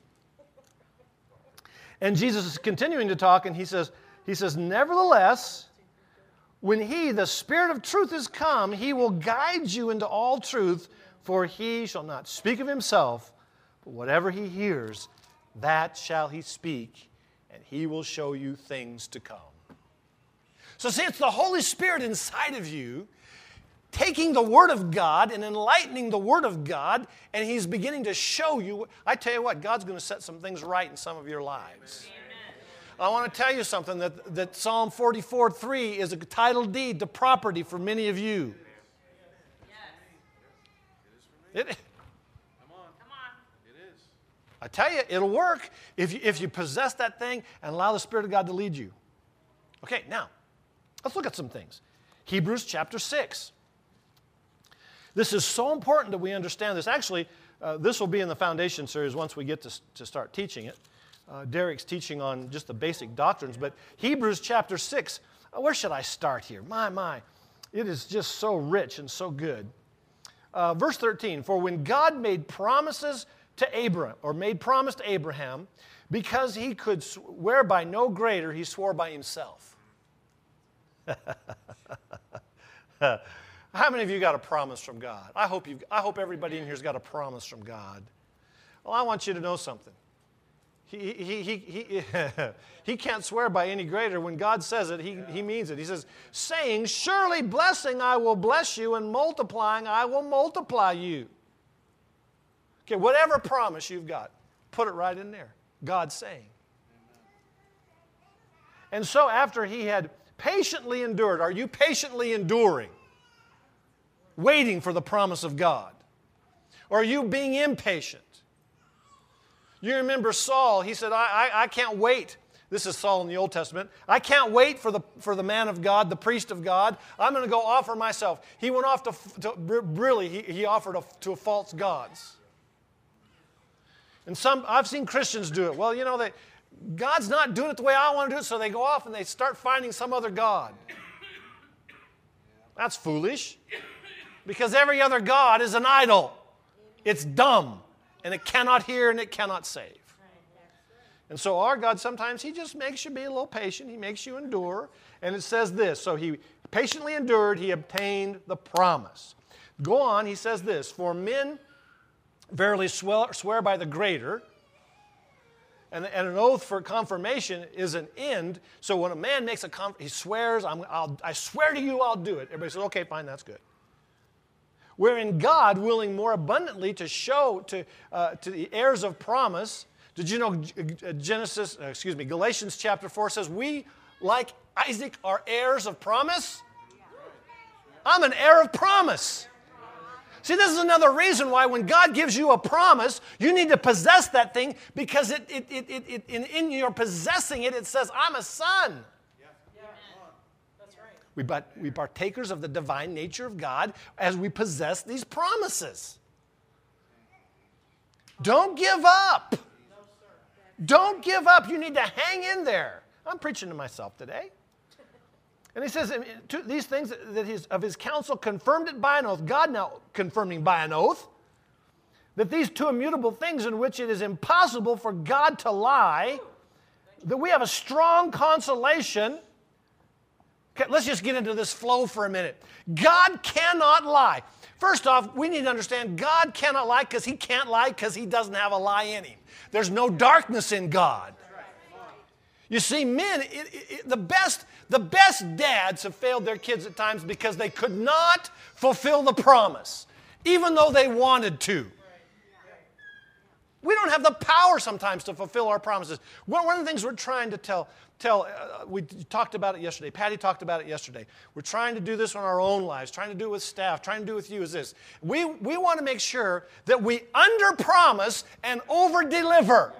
And Jesus is continuing to talk, and he says, he says, nevertheless, when he, the Spirit of truth, is come, he will guide you into all truth, for he shall not speak of himself, but whatever he hears, that shall he speak, and he will show you things to come. So see, it's the Holy Spirit inside of you taking the Word of God and enlightening the Word of God, and he's beginning to show you. I tell you what, God's going to set some things right in some of your lives. Amen. I want to tell you something, that, that Psalm forty-four three is a title deed to property for many of you. Yes. It, Come on. Come on. It is. I tell you, it'll work if you, if you possess that thing and allow the Spirit of God to lead you. Okay, now, let's look at some things. Hebrews chapter six. This is so important that we understand this. Actually, uh, this will be in the foundation series once we get to, to start teaching it. Uh, Derek's teaching on just the basic doctrines. But Hebrews chapter six, uh, where should I start here? My, my, it is just so rich and so good. Uh, verse thirteen, for when God made promises to Abraham, or made promise to Abraham, because he could swear by no greater, he swore by himself. How many of you got a promise from God? I hope you. I hope everybody in here's got a promise from God. Well, I want you to know something. He, he, he, he, he can't swear by any greater. When God says it, he, he means it. He says, saying, surely blessing I will bless you, and multiplying I will multiply you. Okay, whatever promise you've got, put it right in there. God's saying. And so after he had patiently endured, are you patiently enduring? Waiting for the promise of God? Or are you being impatient? You remember Saul, he said, I, I, I can't wait. This is Saul in the Old Testament. I can't wait for the, for the man of God, the priest of God. I'm going to go offer myself. He went off to, to really, he, he offered a, to false gods. And some, I've seen Christians do it. Well, you know, they, God's not doing it the way I want to do it, so they go off and they start finding some other God. That's foolish. Because every other God is an idol. It's dumb. And it cannot hear and it cannot save. And so our God, sometimes he just makes you be a little patient. He makes you endure. And it says this. So he patiently endured. He obtained the promise. Go on. He says this. For men verily swear, swear by the greater. And, and an oath for confirmation is an end. So when a man makes a conf- he swears, I'm, I'll, I swear to you I'll do it. Everybody says, okay, fine, that's good. Wherein God, willing more abundantly to show to, uh, to the heirs of promise, did you know Genesis, uh, excuse me, Galatians chapter four says, we, like Isaac, are heirs of promise? I'm an heir of promise. See, this is another reason why when God gives you a promise, you need to possess that thing, because it, it, it, it, it, in, in your possessing it, it says, I'm a son. We, but, we partakers of the divine nature of God as we possess these promises. Don't give up. Don't give up. You need to hang in there. I'm preaching to myself today. And he says, these things that his, of his counsel confirmed it by an oath. God now confirming by an oath that these two immutable things in which it is impossible for God to lie, that we have a strong consolation. Okay, let's just get into this flow for a minute. God cannot lie. First off, we need to understand God cannot lie because he can't lie because he doesn't have a lie in him. There's no darkness in God. You see, men, it, it, it, the best, the best dads have failed their kids at times because they could not fulfill the promise, even though they wanted to. We don't have the power sometimes to fulfill our promises. One, one of the things we're trying to tell, tell uh, we talked about it yesterday. Patty talked about it yesterday. We're trying to do this in our own lives, trying to do it with staff, trying to do it with you is this. We, we want to make sure that we under-promise and over-deliver.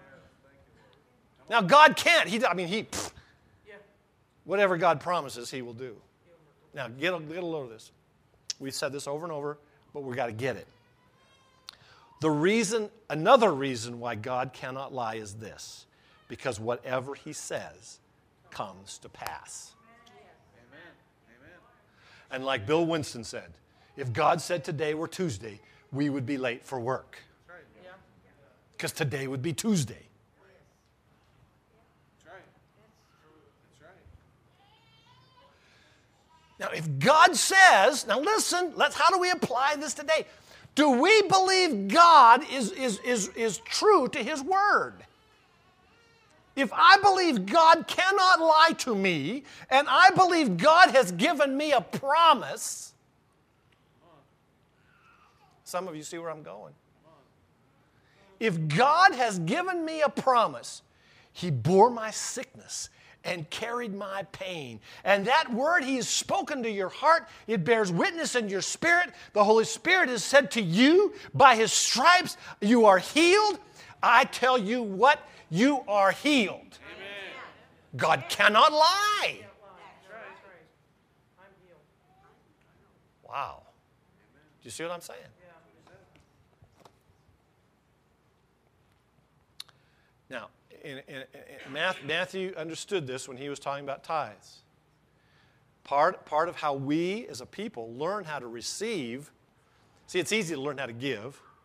Now, God can't. He, I mean, he, pff, whatever God promises, he will do. Now, get a, get a load of this. We've said this over and over, but we've got to get it. The reason, another reason why God cannot lie is this, because whatever he says comes to pass. Amen. Amen. And like Bill Winston said, if God said today were Tuesday, we would be late for work. Because today would be Tuesday. That's right. That's right. Now, if God says, now listen, let's, how do we apply this today? Do we believe God is, is, is, is true to his word? If I believe God cannot lie to me, and I believe God has given me a promise, some of you see where I'm going. If God has given me a promise, he bore my sickness and carried my pain. And that word he has spoken to your heart, it bears witness in your spirit. The Holy Spirit has said to you, by his stripes you are healed. I tell you what, you are healed. Amen. God cannot lie. Wow. Do you see what I'm saying? Now, In, in, in Matthew understood this when he was talking about tithes. Part, part of how we as a people learn how to receive, see, it's easy to learn how to give.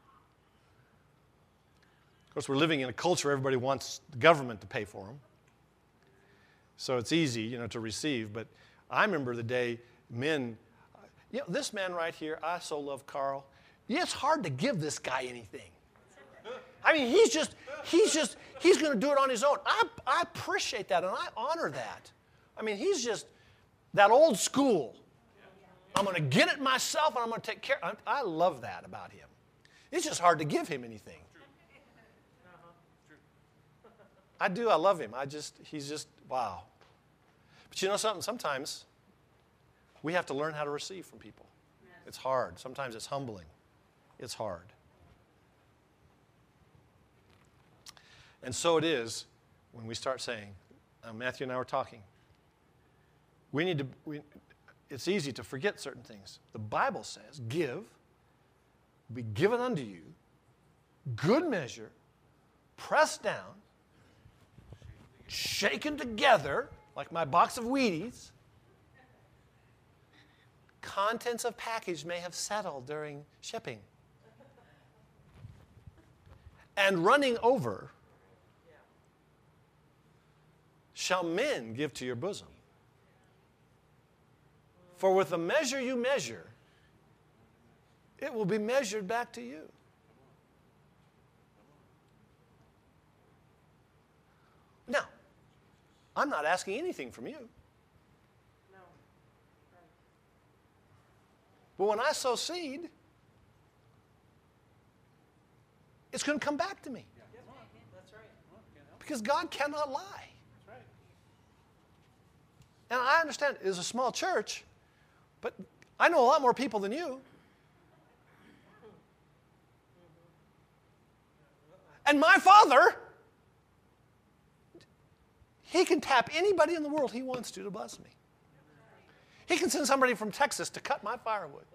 Of course, we're living in a culture where everybody wants the government to pay for them. So it's easy, you know, to receive. But I remember the day men, you know, this man right here, I so love Carl. Yeah, it's hard to give this guy anything. I mean, he's just, he's just, he's going to do it on his own. I, I appreciate that, and I honor that. I mean, he's just that old school. I'm going to get it myself, and I'm going to take care. I, I love that about him. It's just hard to give him anything. I do. I love him. I just, he's just, wow. But you know something? Sometimes we have to learn how to receive from people. It's hard. Sometimes it's humbling. It's hard. And so it is when we start saying, uh, Matthew and I were talking, we need to, we, it's easy to forget certain things. The Bible says, give, be given unto you, good measure, pressed down, shaken together, like my box of Wheaties. Contents of package may have settled during shipping. And running over, shall men give to your bosom. For with the measure you measure, it will be measured back to you. Now, I'm not asking anything from you. But when I sow seed, it's going to come back to me. Because God cannot lie. And I understand it's a small church, but I know a lot more people than you. And my Father, He can tap anybody in the world He wants to to bless me. He can send somebody from Texas to cut my firewood.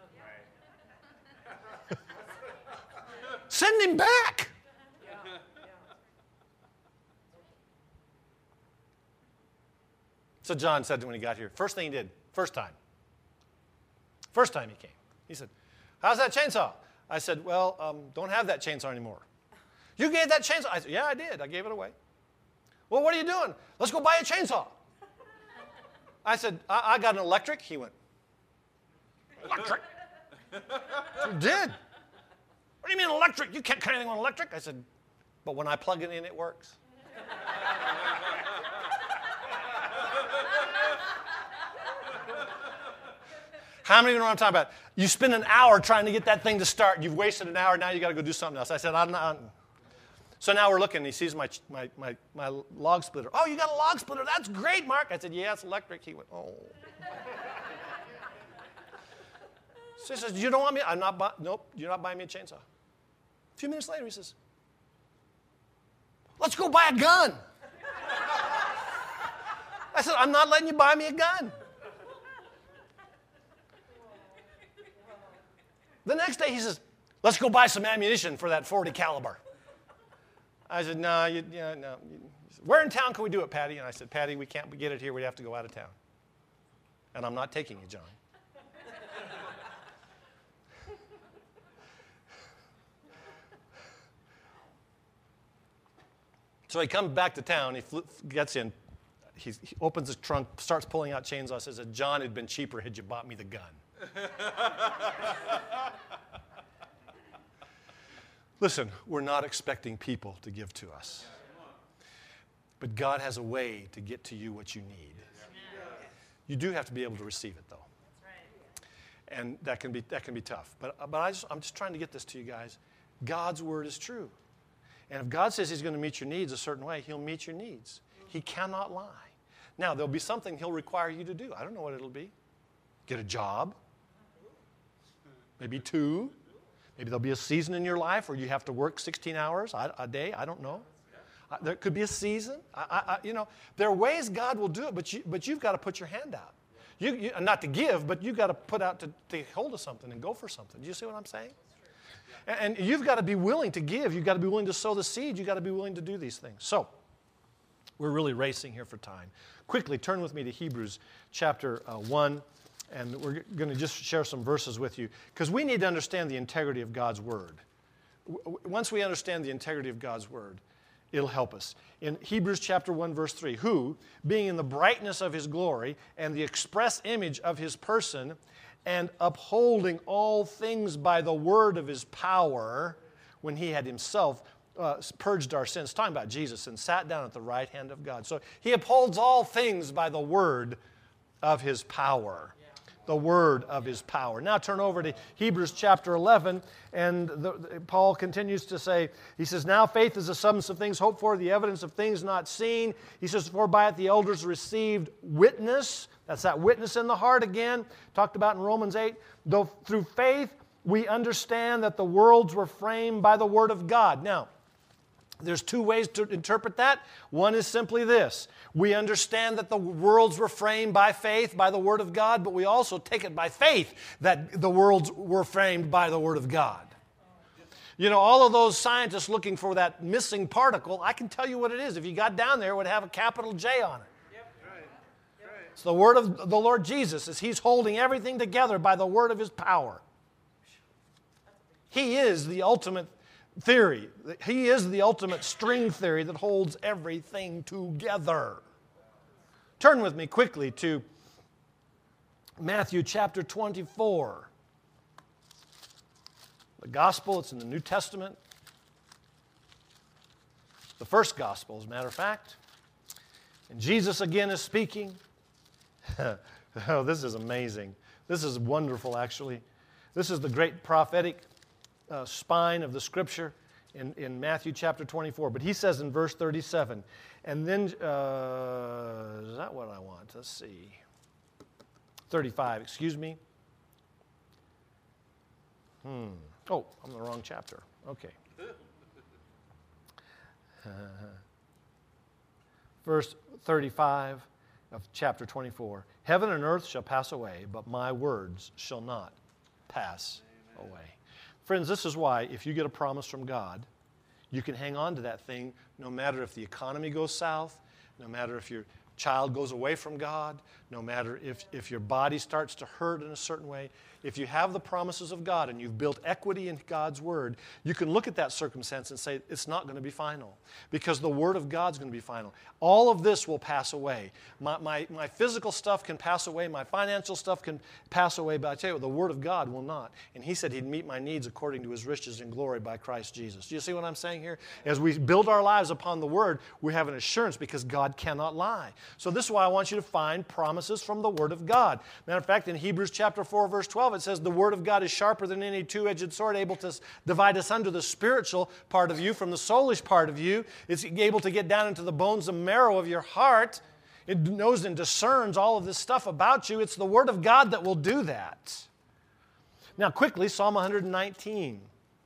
Send him back. So John said when he got here, first thing he did, first time. First time he came. He said, how's that chainsaw? I said, well, um, don't have that chainsaw anymore. You gave that chainsaw? I said, yeah, I did. I gave it away. Well, what are you doing? Let's go buy a chainsaw. I said, I, I got an electric. He went, electric? You did. What do you mean electric? You can't cut anything on electric. I said, but when I plug it in, it works. How many of you know what I'm talking about? You spend an hour trying to get that thing to start. You've wasted an hour. Now you got to go do something else. I said, I'm not. So now we're looking. He sees my, my, my, my log splitter. Oh, you got a log splitter. That's great, Mark. I said, yeah, it's electric. He went, oh. So he says, you don't want me? I'm not buying. Nope, you're not buying me a chainsaw. A few minutes later, he says, let's go buy a gun. I said, I'm not letting you buy me a gun. The next day he says, let's go buy some ammunition for that forty caliber. I said, no, you, yeah, no. He said, where in town can we do it, Patty? And I said, Patty, we can't get it here. We'd have to go out of town. And I'm not taking you, John. So he comes back to town. He fl- gets in. He's, he opens his trunk, starts pulling out chainsaws. Says, John, it'd been cheaper had you bought me the gun. Listen, we're not expecting people to give to us. But God has a way to get to you what you need. You do have to be able to receive it, though. And that can be that can be tough. But, but I just, I'm just trying to get this to you guys. God's word is true. And if God says He's going to meet your needs a certain way, He'll meet your needs. He cannot lie. Now, there'll be something He'll require you to do. I don't know what it'll be. Get a job. Maybe two. Maybe there'll be a season in your life where you have to work sixteen hours a day. I don't know. Uh, there could be a season. I, I, you know, there are ways God will do it, but, you, but you've got to put your hand out. You, you, not to give, but you've got to put out to take hold of something and go for something. Do you see what I'm saying? And, and you've got to be willing to give. You've got to be willing to sow the seed. You've got to be willing to do these things. So, we're really racing here for time. Quickly, turn with me to Hebrews chapter uh, one. And we're going to just share some verses with you because we need to understand the integrity of God's Word. W- once we understand the integrity of God's Word, it'll help us. In Hebrews chapter one, verse three, who, being in the brightness of His glory and the express image of His person, and upholding all things by the word of His power, when He had Himself uh, purged our sins, talking about Jesus, and sat down at the right hand of God. So He upholds all things by the word of His power. The word of His power. Now turn over to Hebrews chapter eleven, and the, the, Paul continues to say, he says, now faith is the substance of things hoped for, the evidence of things not seen. He says, for by it the elders received witness. That's that witness in the heart again, talked about in Romans eight. Though through faith we understand that the worlds were framed by the word of God. Now, there's two ways to interpret that. One is simply this. We understand that the worlds were framed by faith, by the Word of God, but we also take it by faith that the worlds were framed by the Word of God. You know, all of those scientists looking for that missing particle, I can tell you what it is. If you got down there, it would have a capital J on it. Yep. Right. Right. It's the Word of the Lord Jesus, as He's holding everything together by the Word of His power. He is the ultimate theory. He is the ultimate string theory that holds everything together. Turn with me quickly to Matthew chapter twenty-four. The gospel, it's in the New Testament. The first gospel, as a matter of fact. And Jesus again is speaking. Oh, this is amazing. This is wonderful, actually. This is the great prophetic Uh, spine of the Scripture in, in Matthew chapter twenty-four. But he says in verse thirty-seven, and then, uh, is that what I want? Let's see. thirty-five, excuse me. Hmm. Oh, I'm in the wrong chapter. Okay. Verse thirty-five of chapter twenty-four. Heaven and earth shall pass away, but my words shall not pass Amen. Away. Friends, this is why if you get a promise from God, you can hang on to that thing no matter if the economy goes south, no matter if your child goes away from God, no matter if, if your body starts to hurt in a certain way. If you have the promises of God and you've built equity in God's Word, you can look at that circumstance and say, it's not going to be final because the Word of God's going to be final. All of this will pass away. My, my, my physical stuff can pass away. My financial stuff can pass away. But I tell you what, the Word of God will not. And He said He'd meet my needs according to His riches and glory by Christ Jesus. Do you see what I'm saying here? As we build our lives upon the Word, we have an assurance because God cannot lie. So this is why I want you to find promises from the Word of God. Matter of fact, in Hebrews chapter four, verse twelve, it says, the Word of God is sharper than any two-edged sword, able to divide asunder the spiritual part of you from the soulish part of you. It's able to get down into the bones and marrow of your heart. It knows and discerns all of this stuff about you. It's the Word of God that will do that. Now, quickly, Psalm one nineteen.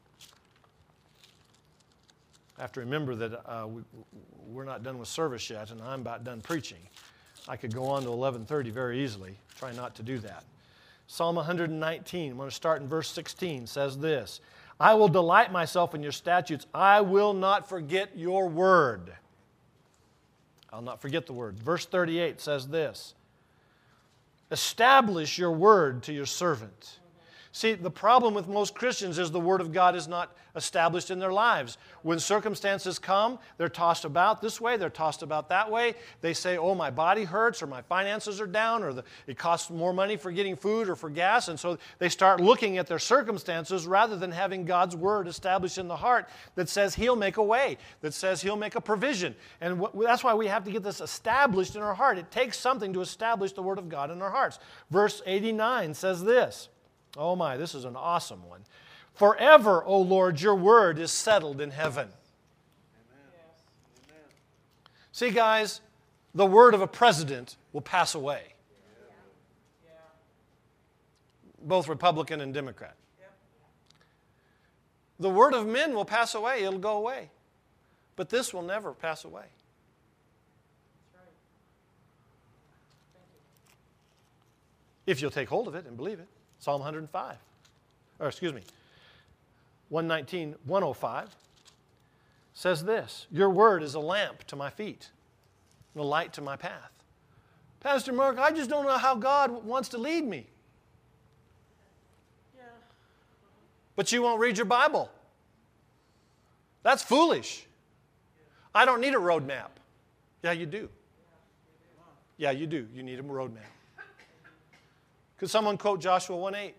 I have to remember that uh, we, we're not done with service yet, and I'm about done preaching. I could go on to eleven thirty very easily. Try not to do that. Psalm one nineteen, I'm going to start in verse sixteen, says this, I will delight myself in your statutes. I will not forget your word. I'll not forget the word. Verse thirty-eight says this, establish your word to your servant. See, the problem with most Christians is the Word of God is not established in their lives. When circumstances come, they're tossed about this way, they're tossed about that way. They say, oh, my body hurts, or my finances are down, or the, it costs more money for getting food or for gas. And so they start looking at their circumstances rather than having God's Word established in the heart that says He'll make a way, that says He'll make a provision. And wh- that's why we have to get this established in our heart. It takes something to establish the Word of God in our hearts. Verse eighty-nine says this. Oh my, this is an awesome one. Forever, O Lord, your word is settled in heaven. Amen. Amen. See, guys, the word of a president will pass away. Yeah. Both Republican and Democrat. Yeah. The word of men will pass away. It'll go away. But this will never pass away. That's right. If you'll take hold of it and believe it. Psalm one oh five, or excuse me, one nineteen, one oh five says this, your word is a lamp to my feet and a light to my path. Pastor Mark, I just don't know how God wants to lead me. Yeah. But you won't read your Bible. That's foolish. I don't need a road map. Yeah, you do. Yeah, you do. You need a road map. Could someone quote Joshua one eight?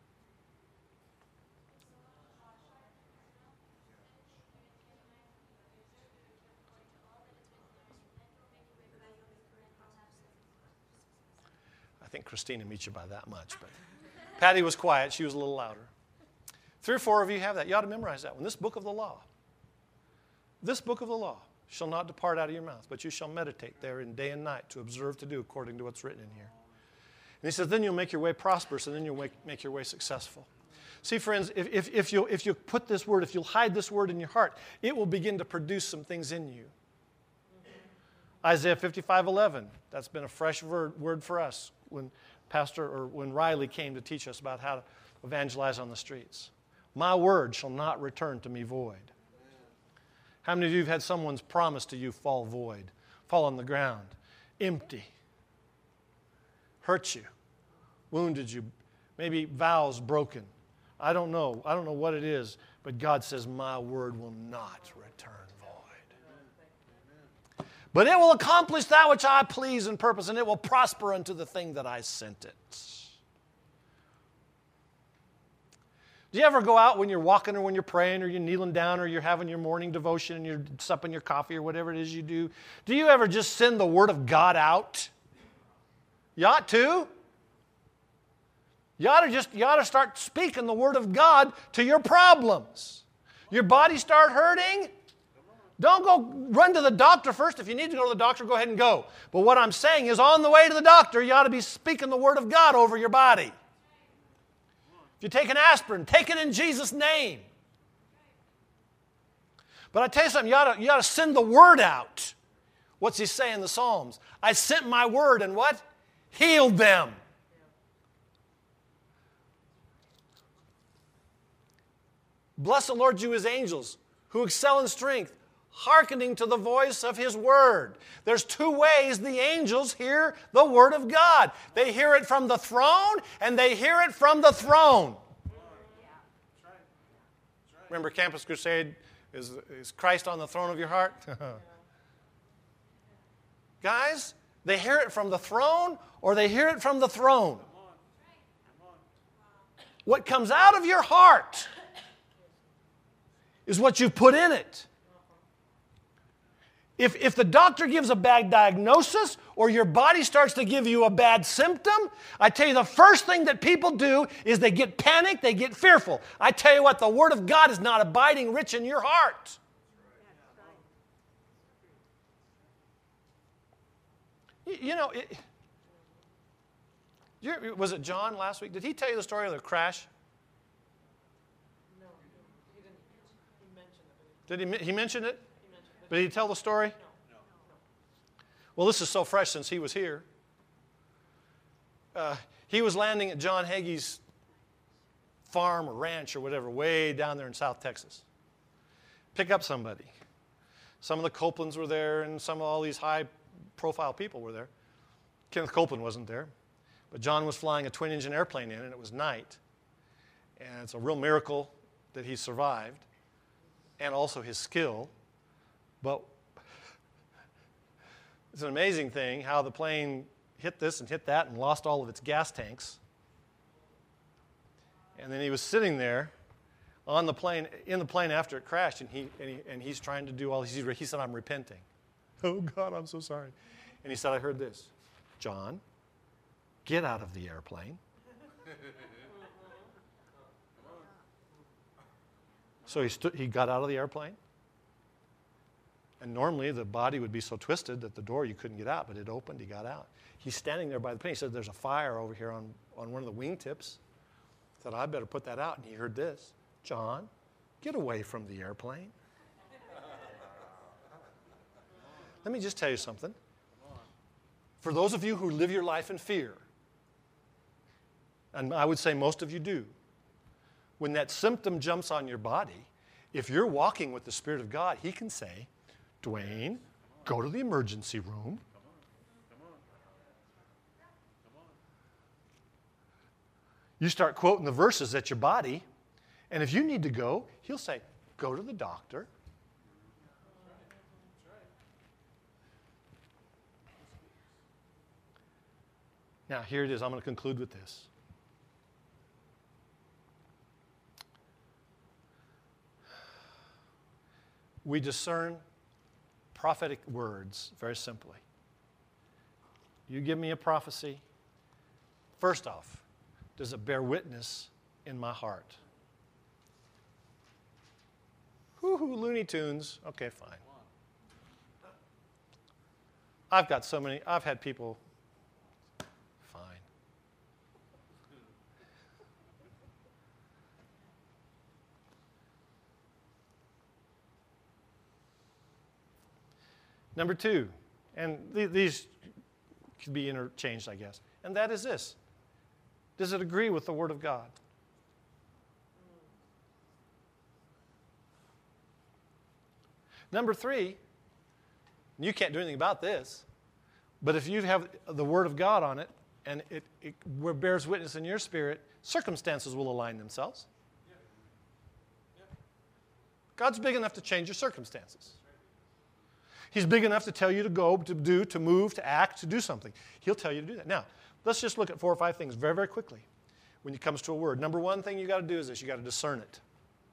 I think Christina meets you by that much, but Patty was quiet. She was a little louder. Three or four of you have that. You ought to memorize that one. This book of the law. This book of the law shall not depart out of your mouth, but you shall meditate therein day and night to observe to do according to what's written in here. And he says, then you'll make your way prosperous, and then you'll make, make your way successful. See, friends, if, if, if, you, if you put this word, if you'll hide this word in your heart, it will begin to produce some things in you. Isaiah fifty-five eleven, that's been a fresh word, word for us when Pastor or when Riley came to teach us about how to evangelize on the streets. My word shall not return to me void. How many of you have had someone's promise to you fall void, fall on the ground, empty? Hurt you, wounded you, maybe vows broken. I don't know. I don't know what it is, but God says, my word will not return void. But it will accomplish that which I please and purpose, and it will prosper unto the thing that I sent it. Do you ever go out when you're walking or when you're praying or you're kneeling down or you're having your morning devotion and you're supping your coffee or whatever it is you do? Do you ever just send the word of God out? You ought to. You ought to just, you ought to start speaking the word of God to your problems. Your body start hurting? Don't go run to the doctor first. If you need to go to the doctor, go ahead and go. But what I'm saying is on the way to the doctor, you ought to be speaking the word of God over your body. If you take an aspirin, take it in Jesus' name. But I tell you something, you ought to, you ought to send the word out. What's he say in the Psalms? I sent my word and what? Healed them. Bless the Lord, you his angels, who excel in strength, hearkening to the voice of his word. There's two ways the angels hear the word of God. They hear it from the throne, and they hear it from the throne. Remember Campus Crusade, is, is Christ on the throne of your heart? Guys, they hear it from the throne, or they hear it from the throne. What comes out of your heart is what you've put in it. If, if the doctor gives a bad diagnosis or your body starts to give you a bad symptom, I tell you the first thing that people do is they get panicked, they get fearful. I tell you what, the Word of God is not abiding rich in your heart. You, you know, it, you, was it John last week? Did he tell you the story of the crash? No, he didn't. He mentioned it. Did he, he mention it? He mentioned it. But did he tell the story? No. No. Well, this is so fresh since he was here. Uh, he was landing at John Hagee's farm or ranch or whatever, way down there in South Texas. Pick up somebody. Some of the Copelands were there, and some of all these high-profile people were there. Kenneth Copeland wasn't there. But John was flying a twin-engine airplane in, and it was night. And it's a real miracle that he survived, and also his skill. But it's an amazing thing how the plane hit this and hit that and lost all of its gas tanks. And then he was sitting there on the plane, in the plane after it crashed, and he and, he, and he's trying to do all he's, he said, I'm repenting. Oh, God, I'm so sorry. And he said, I heard this. John, get out of the airplane. So he, stu- he got out of the airplane. And normally the body would be so twisted that the door you couldn't get out, but it opened, he got out. He's standing there by the plane. He said, there's a fire over here on, on one of the wingtips. He said, I better put that out. And he heard this. John, get away from the airplane. Let me just tell you something. For those of you who live your life in fear, and I would say most of you do, when that symptom jumps on your body, if you're walking with the Spirit of God, he can say, Dwayne, go to the emergency room. You start quoting the verses at your body, and if you need to go, he'll say, go to the doctor. Now, here it is. I'm going to conclude with this. We discern prophetic words very simply. You give me a prophecy. First off, does it bear witness in my heart? Whoo-hoo, Looney Tunes. Okay, fine. I've got so many, I've had people, fine. Number two, and th- these could be interchanged, I guess, and that is this. Does it agree with the Word of God? Number three, you can't do anything about this, but if you have the Word of God on it and it, it bears witness in your spirit, circumstances will align themselves. God's big enough to change your circumstances. He's big enough to tell you to go, to do, to move, to act, to do something. He'll tell you to do that. Now, let's just look at four or five things very, very quickly when it comes to a word. Number one thing you got to do is this. You got to discern it.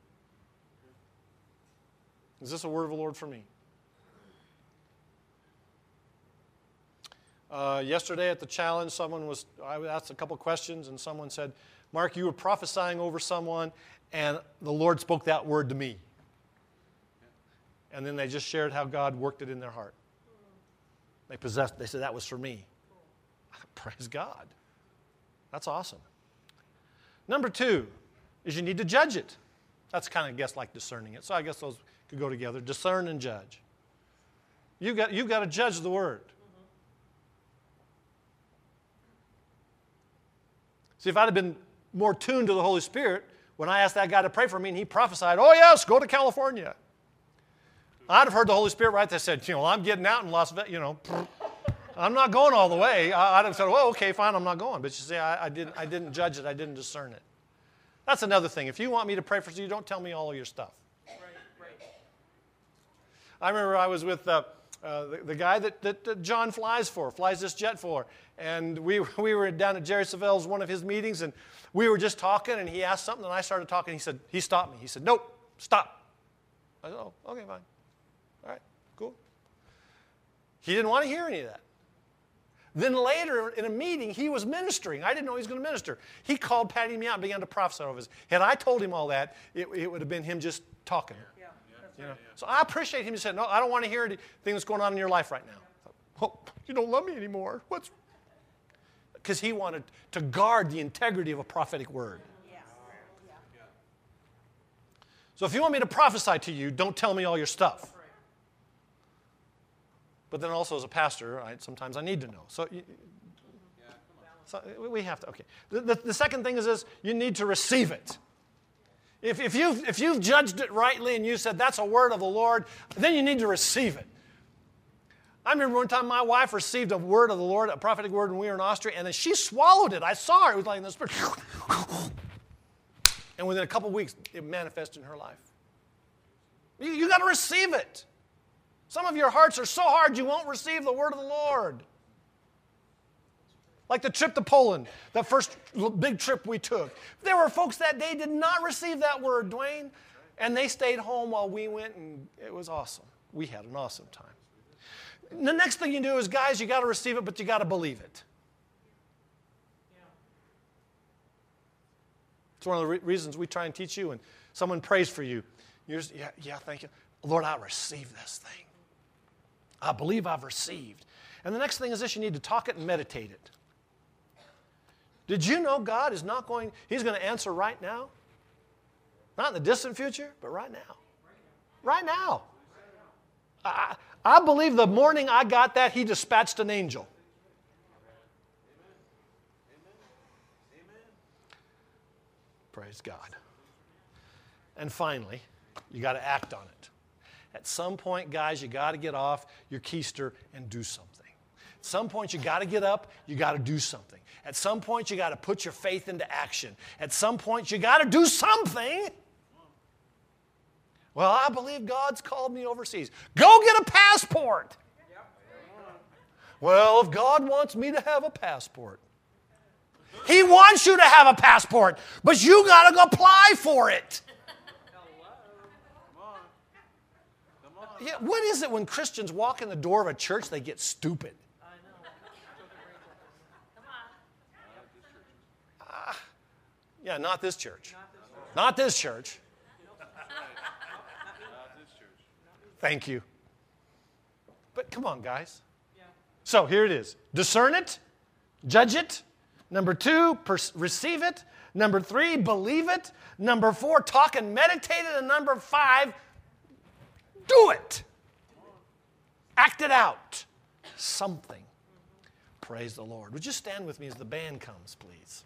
Is this a word of the Lord for me? Uh, yesterday at the challenge, someone was, I asked a couple questions, and someone said, Mark, you were prophesying over someone, and the Lord spoke that word to me. And then they just shared how God worked it in their heart. They possessed, they said, that was for me. Praise God. That's awesome. Number two is you need to judge it. That's kind of, I guess, like discerning it. So I guess those could go together. Discern and judge. You've got, you've got to judge the word. See, if I'd have been more tuned to the Holy Spirit, when I asked that guy to pray for me and he prophesied, oh yes, go to California, I'd have heard the Holy Spirit right there said, you know, I'm getting out in Las Vegas, you know, I'm not going all the way. I'd have said, well, okay, fine, I'm not going. But you see, I, I, didn't, I didn't judge it. I didn't discern it. That's another thing. If you want me to pray for you, don't tell me all of your stuff. Right, right. I remember I was with uh, uh, the, the guy that, that, that John flies for, flies this jet for. And we, we were down at Jerry Savelle's one of his meetings, and we were just talking, and he asked something, and I started talking. He said, he stopped me. He said, nope, stop. I said, oh, okay, fine. All right, cool. He didn't want to hear any of that. Then later in a meeting, he was ministering. I didn't know he was going to minister. He called, patting me out, and began to prophesy over us. Had I told him all that, it, it would have been him just talking. Yeah, that's You know? right. So I appreciate him. He said, no, I don't want to hear anything that's going on in your life right now. Oh, you don't love me anymore. What's Because he wanted to guard the integrity of a prophetic word. Yeah. Yeah. So if you want me to prophesy to you, don't tell me all your stuff. Right. But then also as a pastor, I, sometimes I need to know. So, you, so we have to, okay. The, the, the second thing is this, you need to receive it. If, if, you've, if you've judged it rightly and you said that's a word of the Lord, then you need to receive it. I remember one time my wife received a word of the Lord, a prophetic word when we were in Austria, and then she swallowed it. I saw her. It was like in the spirit. And within a couple of weeks, it manifested in her life. You, you got to receive it. Some of your hearts are so hard you won't receive the word of the Lord. Like the trip to Poland, the first big trip we took. There were folks that day did not receive that word, Dwayne, and they stayed home while we went, and it was awesome. We had an awesome time. The next thing you do is, guys, you got to receive it, but you got to believe it. It's one of the re- reasons we try and teach you, and someone prays for you. You're just, yeah, yeah, thank you. Lord, I receive this thing. I believe I've received. And the next thing is this, you need to talk it and meditate it. Did you know God is not going, He's going to answer right now? Not in the distant future, but right now. Right now. I, I believe the morning I got that, He dispatched an angel. Praise God. And finally, you got to act on it. At some point, guys, you got to get off your keister and do something. At some point, you got to get up, you got to do something. At some point, you got to put your faith into action. At some point, you got to do something. Well, I believe God's called me overseas. Go get a passport. Well, if God wants me to have a passport, He wants you to have a passport, but you got to go apply for it. Yeah, what is it when Christians walk in the door of a church, they get stupid? I know. Come on. Uh, yeah, not this church. Not this church. Thank you. But come on, guys. So here it is. Discern it. Judge it. Number two, pers- receive it. Number three, believe it. Number four, talk and meditate it. And number five, do it. Act it out. Something. Praise the Lord. Would you stand with me as the band comes, please?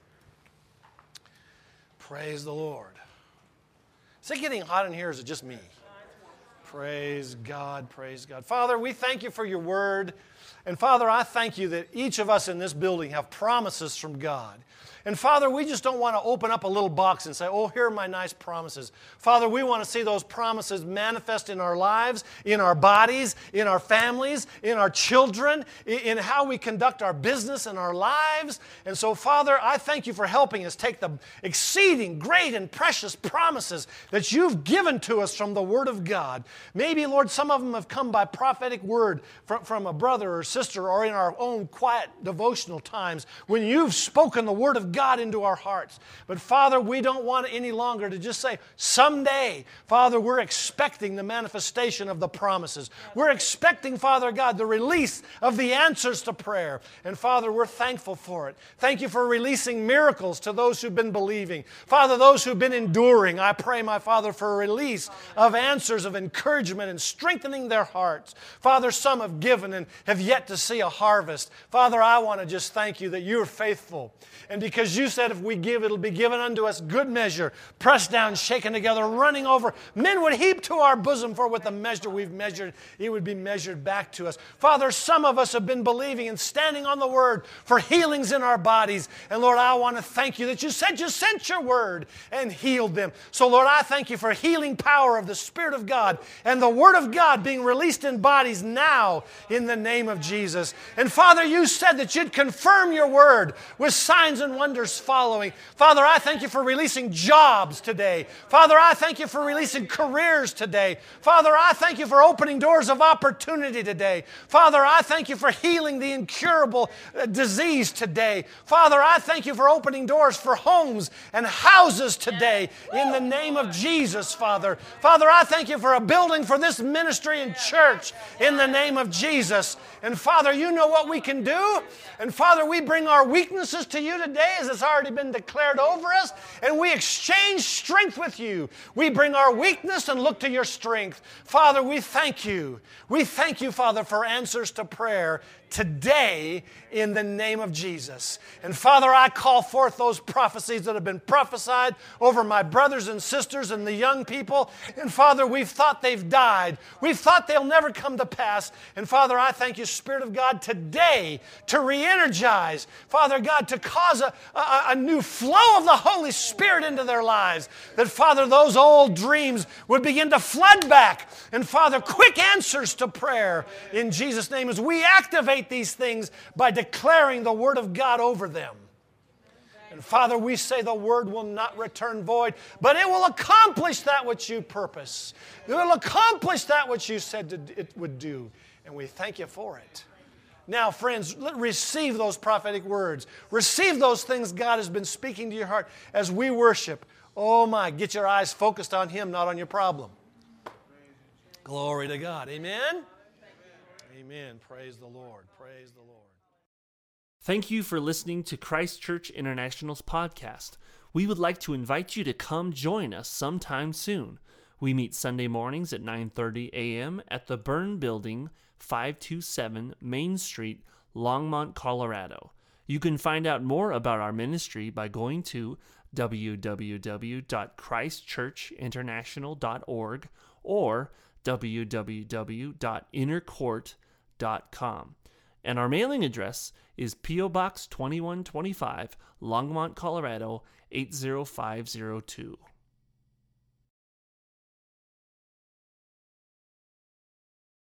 Praise the Lord. Is it getting hot in here, or is it just me? Praise God, praise God. Father, we thank you for your word. And Father, I thank you that each of us in this building have promises from God. And Father, we just don't want to open up a little box and say, oh, here are my nice promises. Father, we want to see those promises manifest in our lives, in our bodies, in our families, in our children, in how we conduct our business and our lives. And so, Father, I thank you for helping us take the exceeding great and precious promises that you've given to us from the Word of God. Maybe, Lord, some of them have come by prophetic word from, from a brother or sister, or in our own quiet devotional times when you've spoken the Word of God into our hearts. But Father, we don't want any longer to just say, someday, Father, we're expecting the manifestation of the promises. We're expecting, Father God, the release of the answers to prayer. And Father, we're thankful for it. Thank you for releasing miracles to those who've been believing. Father, those who've been enduring, I pray, my Father, for a release of answers of encouragement encouragement and strengthening their hearts. Father, some have given and have yet to see a harvest. Father, I want to just thank you that you're faithful. And because you said if we give, it'll be given unto us good measure, pressed down, shaken together, running over. Men would heap to our bosom, for with the measure we've measured, it would be measured back to us. Father, some of us have been believing and standing on the word for healings in our bodies. And Lord, I want to thank you that you said you sent your word and healed them. So Lord, I thank you for healing power of the Spirit of God and the word of God being released in bodies now in the name of Jesus. And Father, you said that you'd confirm your word with signs and wonders following. Father, I thank you for releasing jobs today. Father, I thank you for releasing careers today. Father, I thank you for opening doors of opportunity today. Father, I thank you for healing the incurable uh, disease today. Father, I thank you for opening doors for homes and houses today in the name of Jesus, Father. Father, I thank you for a building for this ministry and church in the name of Jesus. And Father, you know what we can do. And Father, we bring our weaknesses to you today as it's already been declared over us. And we exchange strength with you. We bring our weakness and look to your strength. Father, we thank you. We thank you, Father, for answers to prayer today in the name of Jesus. And Father, I call forth those prophecies that have been prophesied over my brothers and sisters and the young people. And Father, we've thought they've died. We've thought they'll never come to pass. And Father, I thank you, Spirit of God, today to re-energize, Father God, to cause a, a, a new flow of the Holy Spirit into their lives. That, Father, those old dreams would begin to flood back. And Father, quick answers to prayer in Jesus' name as we activate these things by declaring the Word of God over them. And Father, we say the Word will not return void, but it will accomplish that which you purpose. It will accomplish that which you said it would do. And we thank you for it. Now, friends, receive those prophetic words. Receive those things God has been speaking to your heart as we worship. Oh my, get your eyes focused on Him, not on your problem. Glory to God. Amen? Amen. Praise the Lord. Praise the Lord. Thank you for listening to Christ Church International's podcast. We would like to invite you to come join us sometime soon. We meet Sunday mornings at nine thirty a.m. at the Byrne Building, five two seven Main Street, Longmont, Colorado. You can find out more about our ministry by going to w w w dot christ church international dot org or w w w dot inner court dot com. And our mailing address is P O. Box twenty-one twenty-five, Longmont, Colorado eight zero five zero two.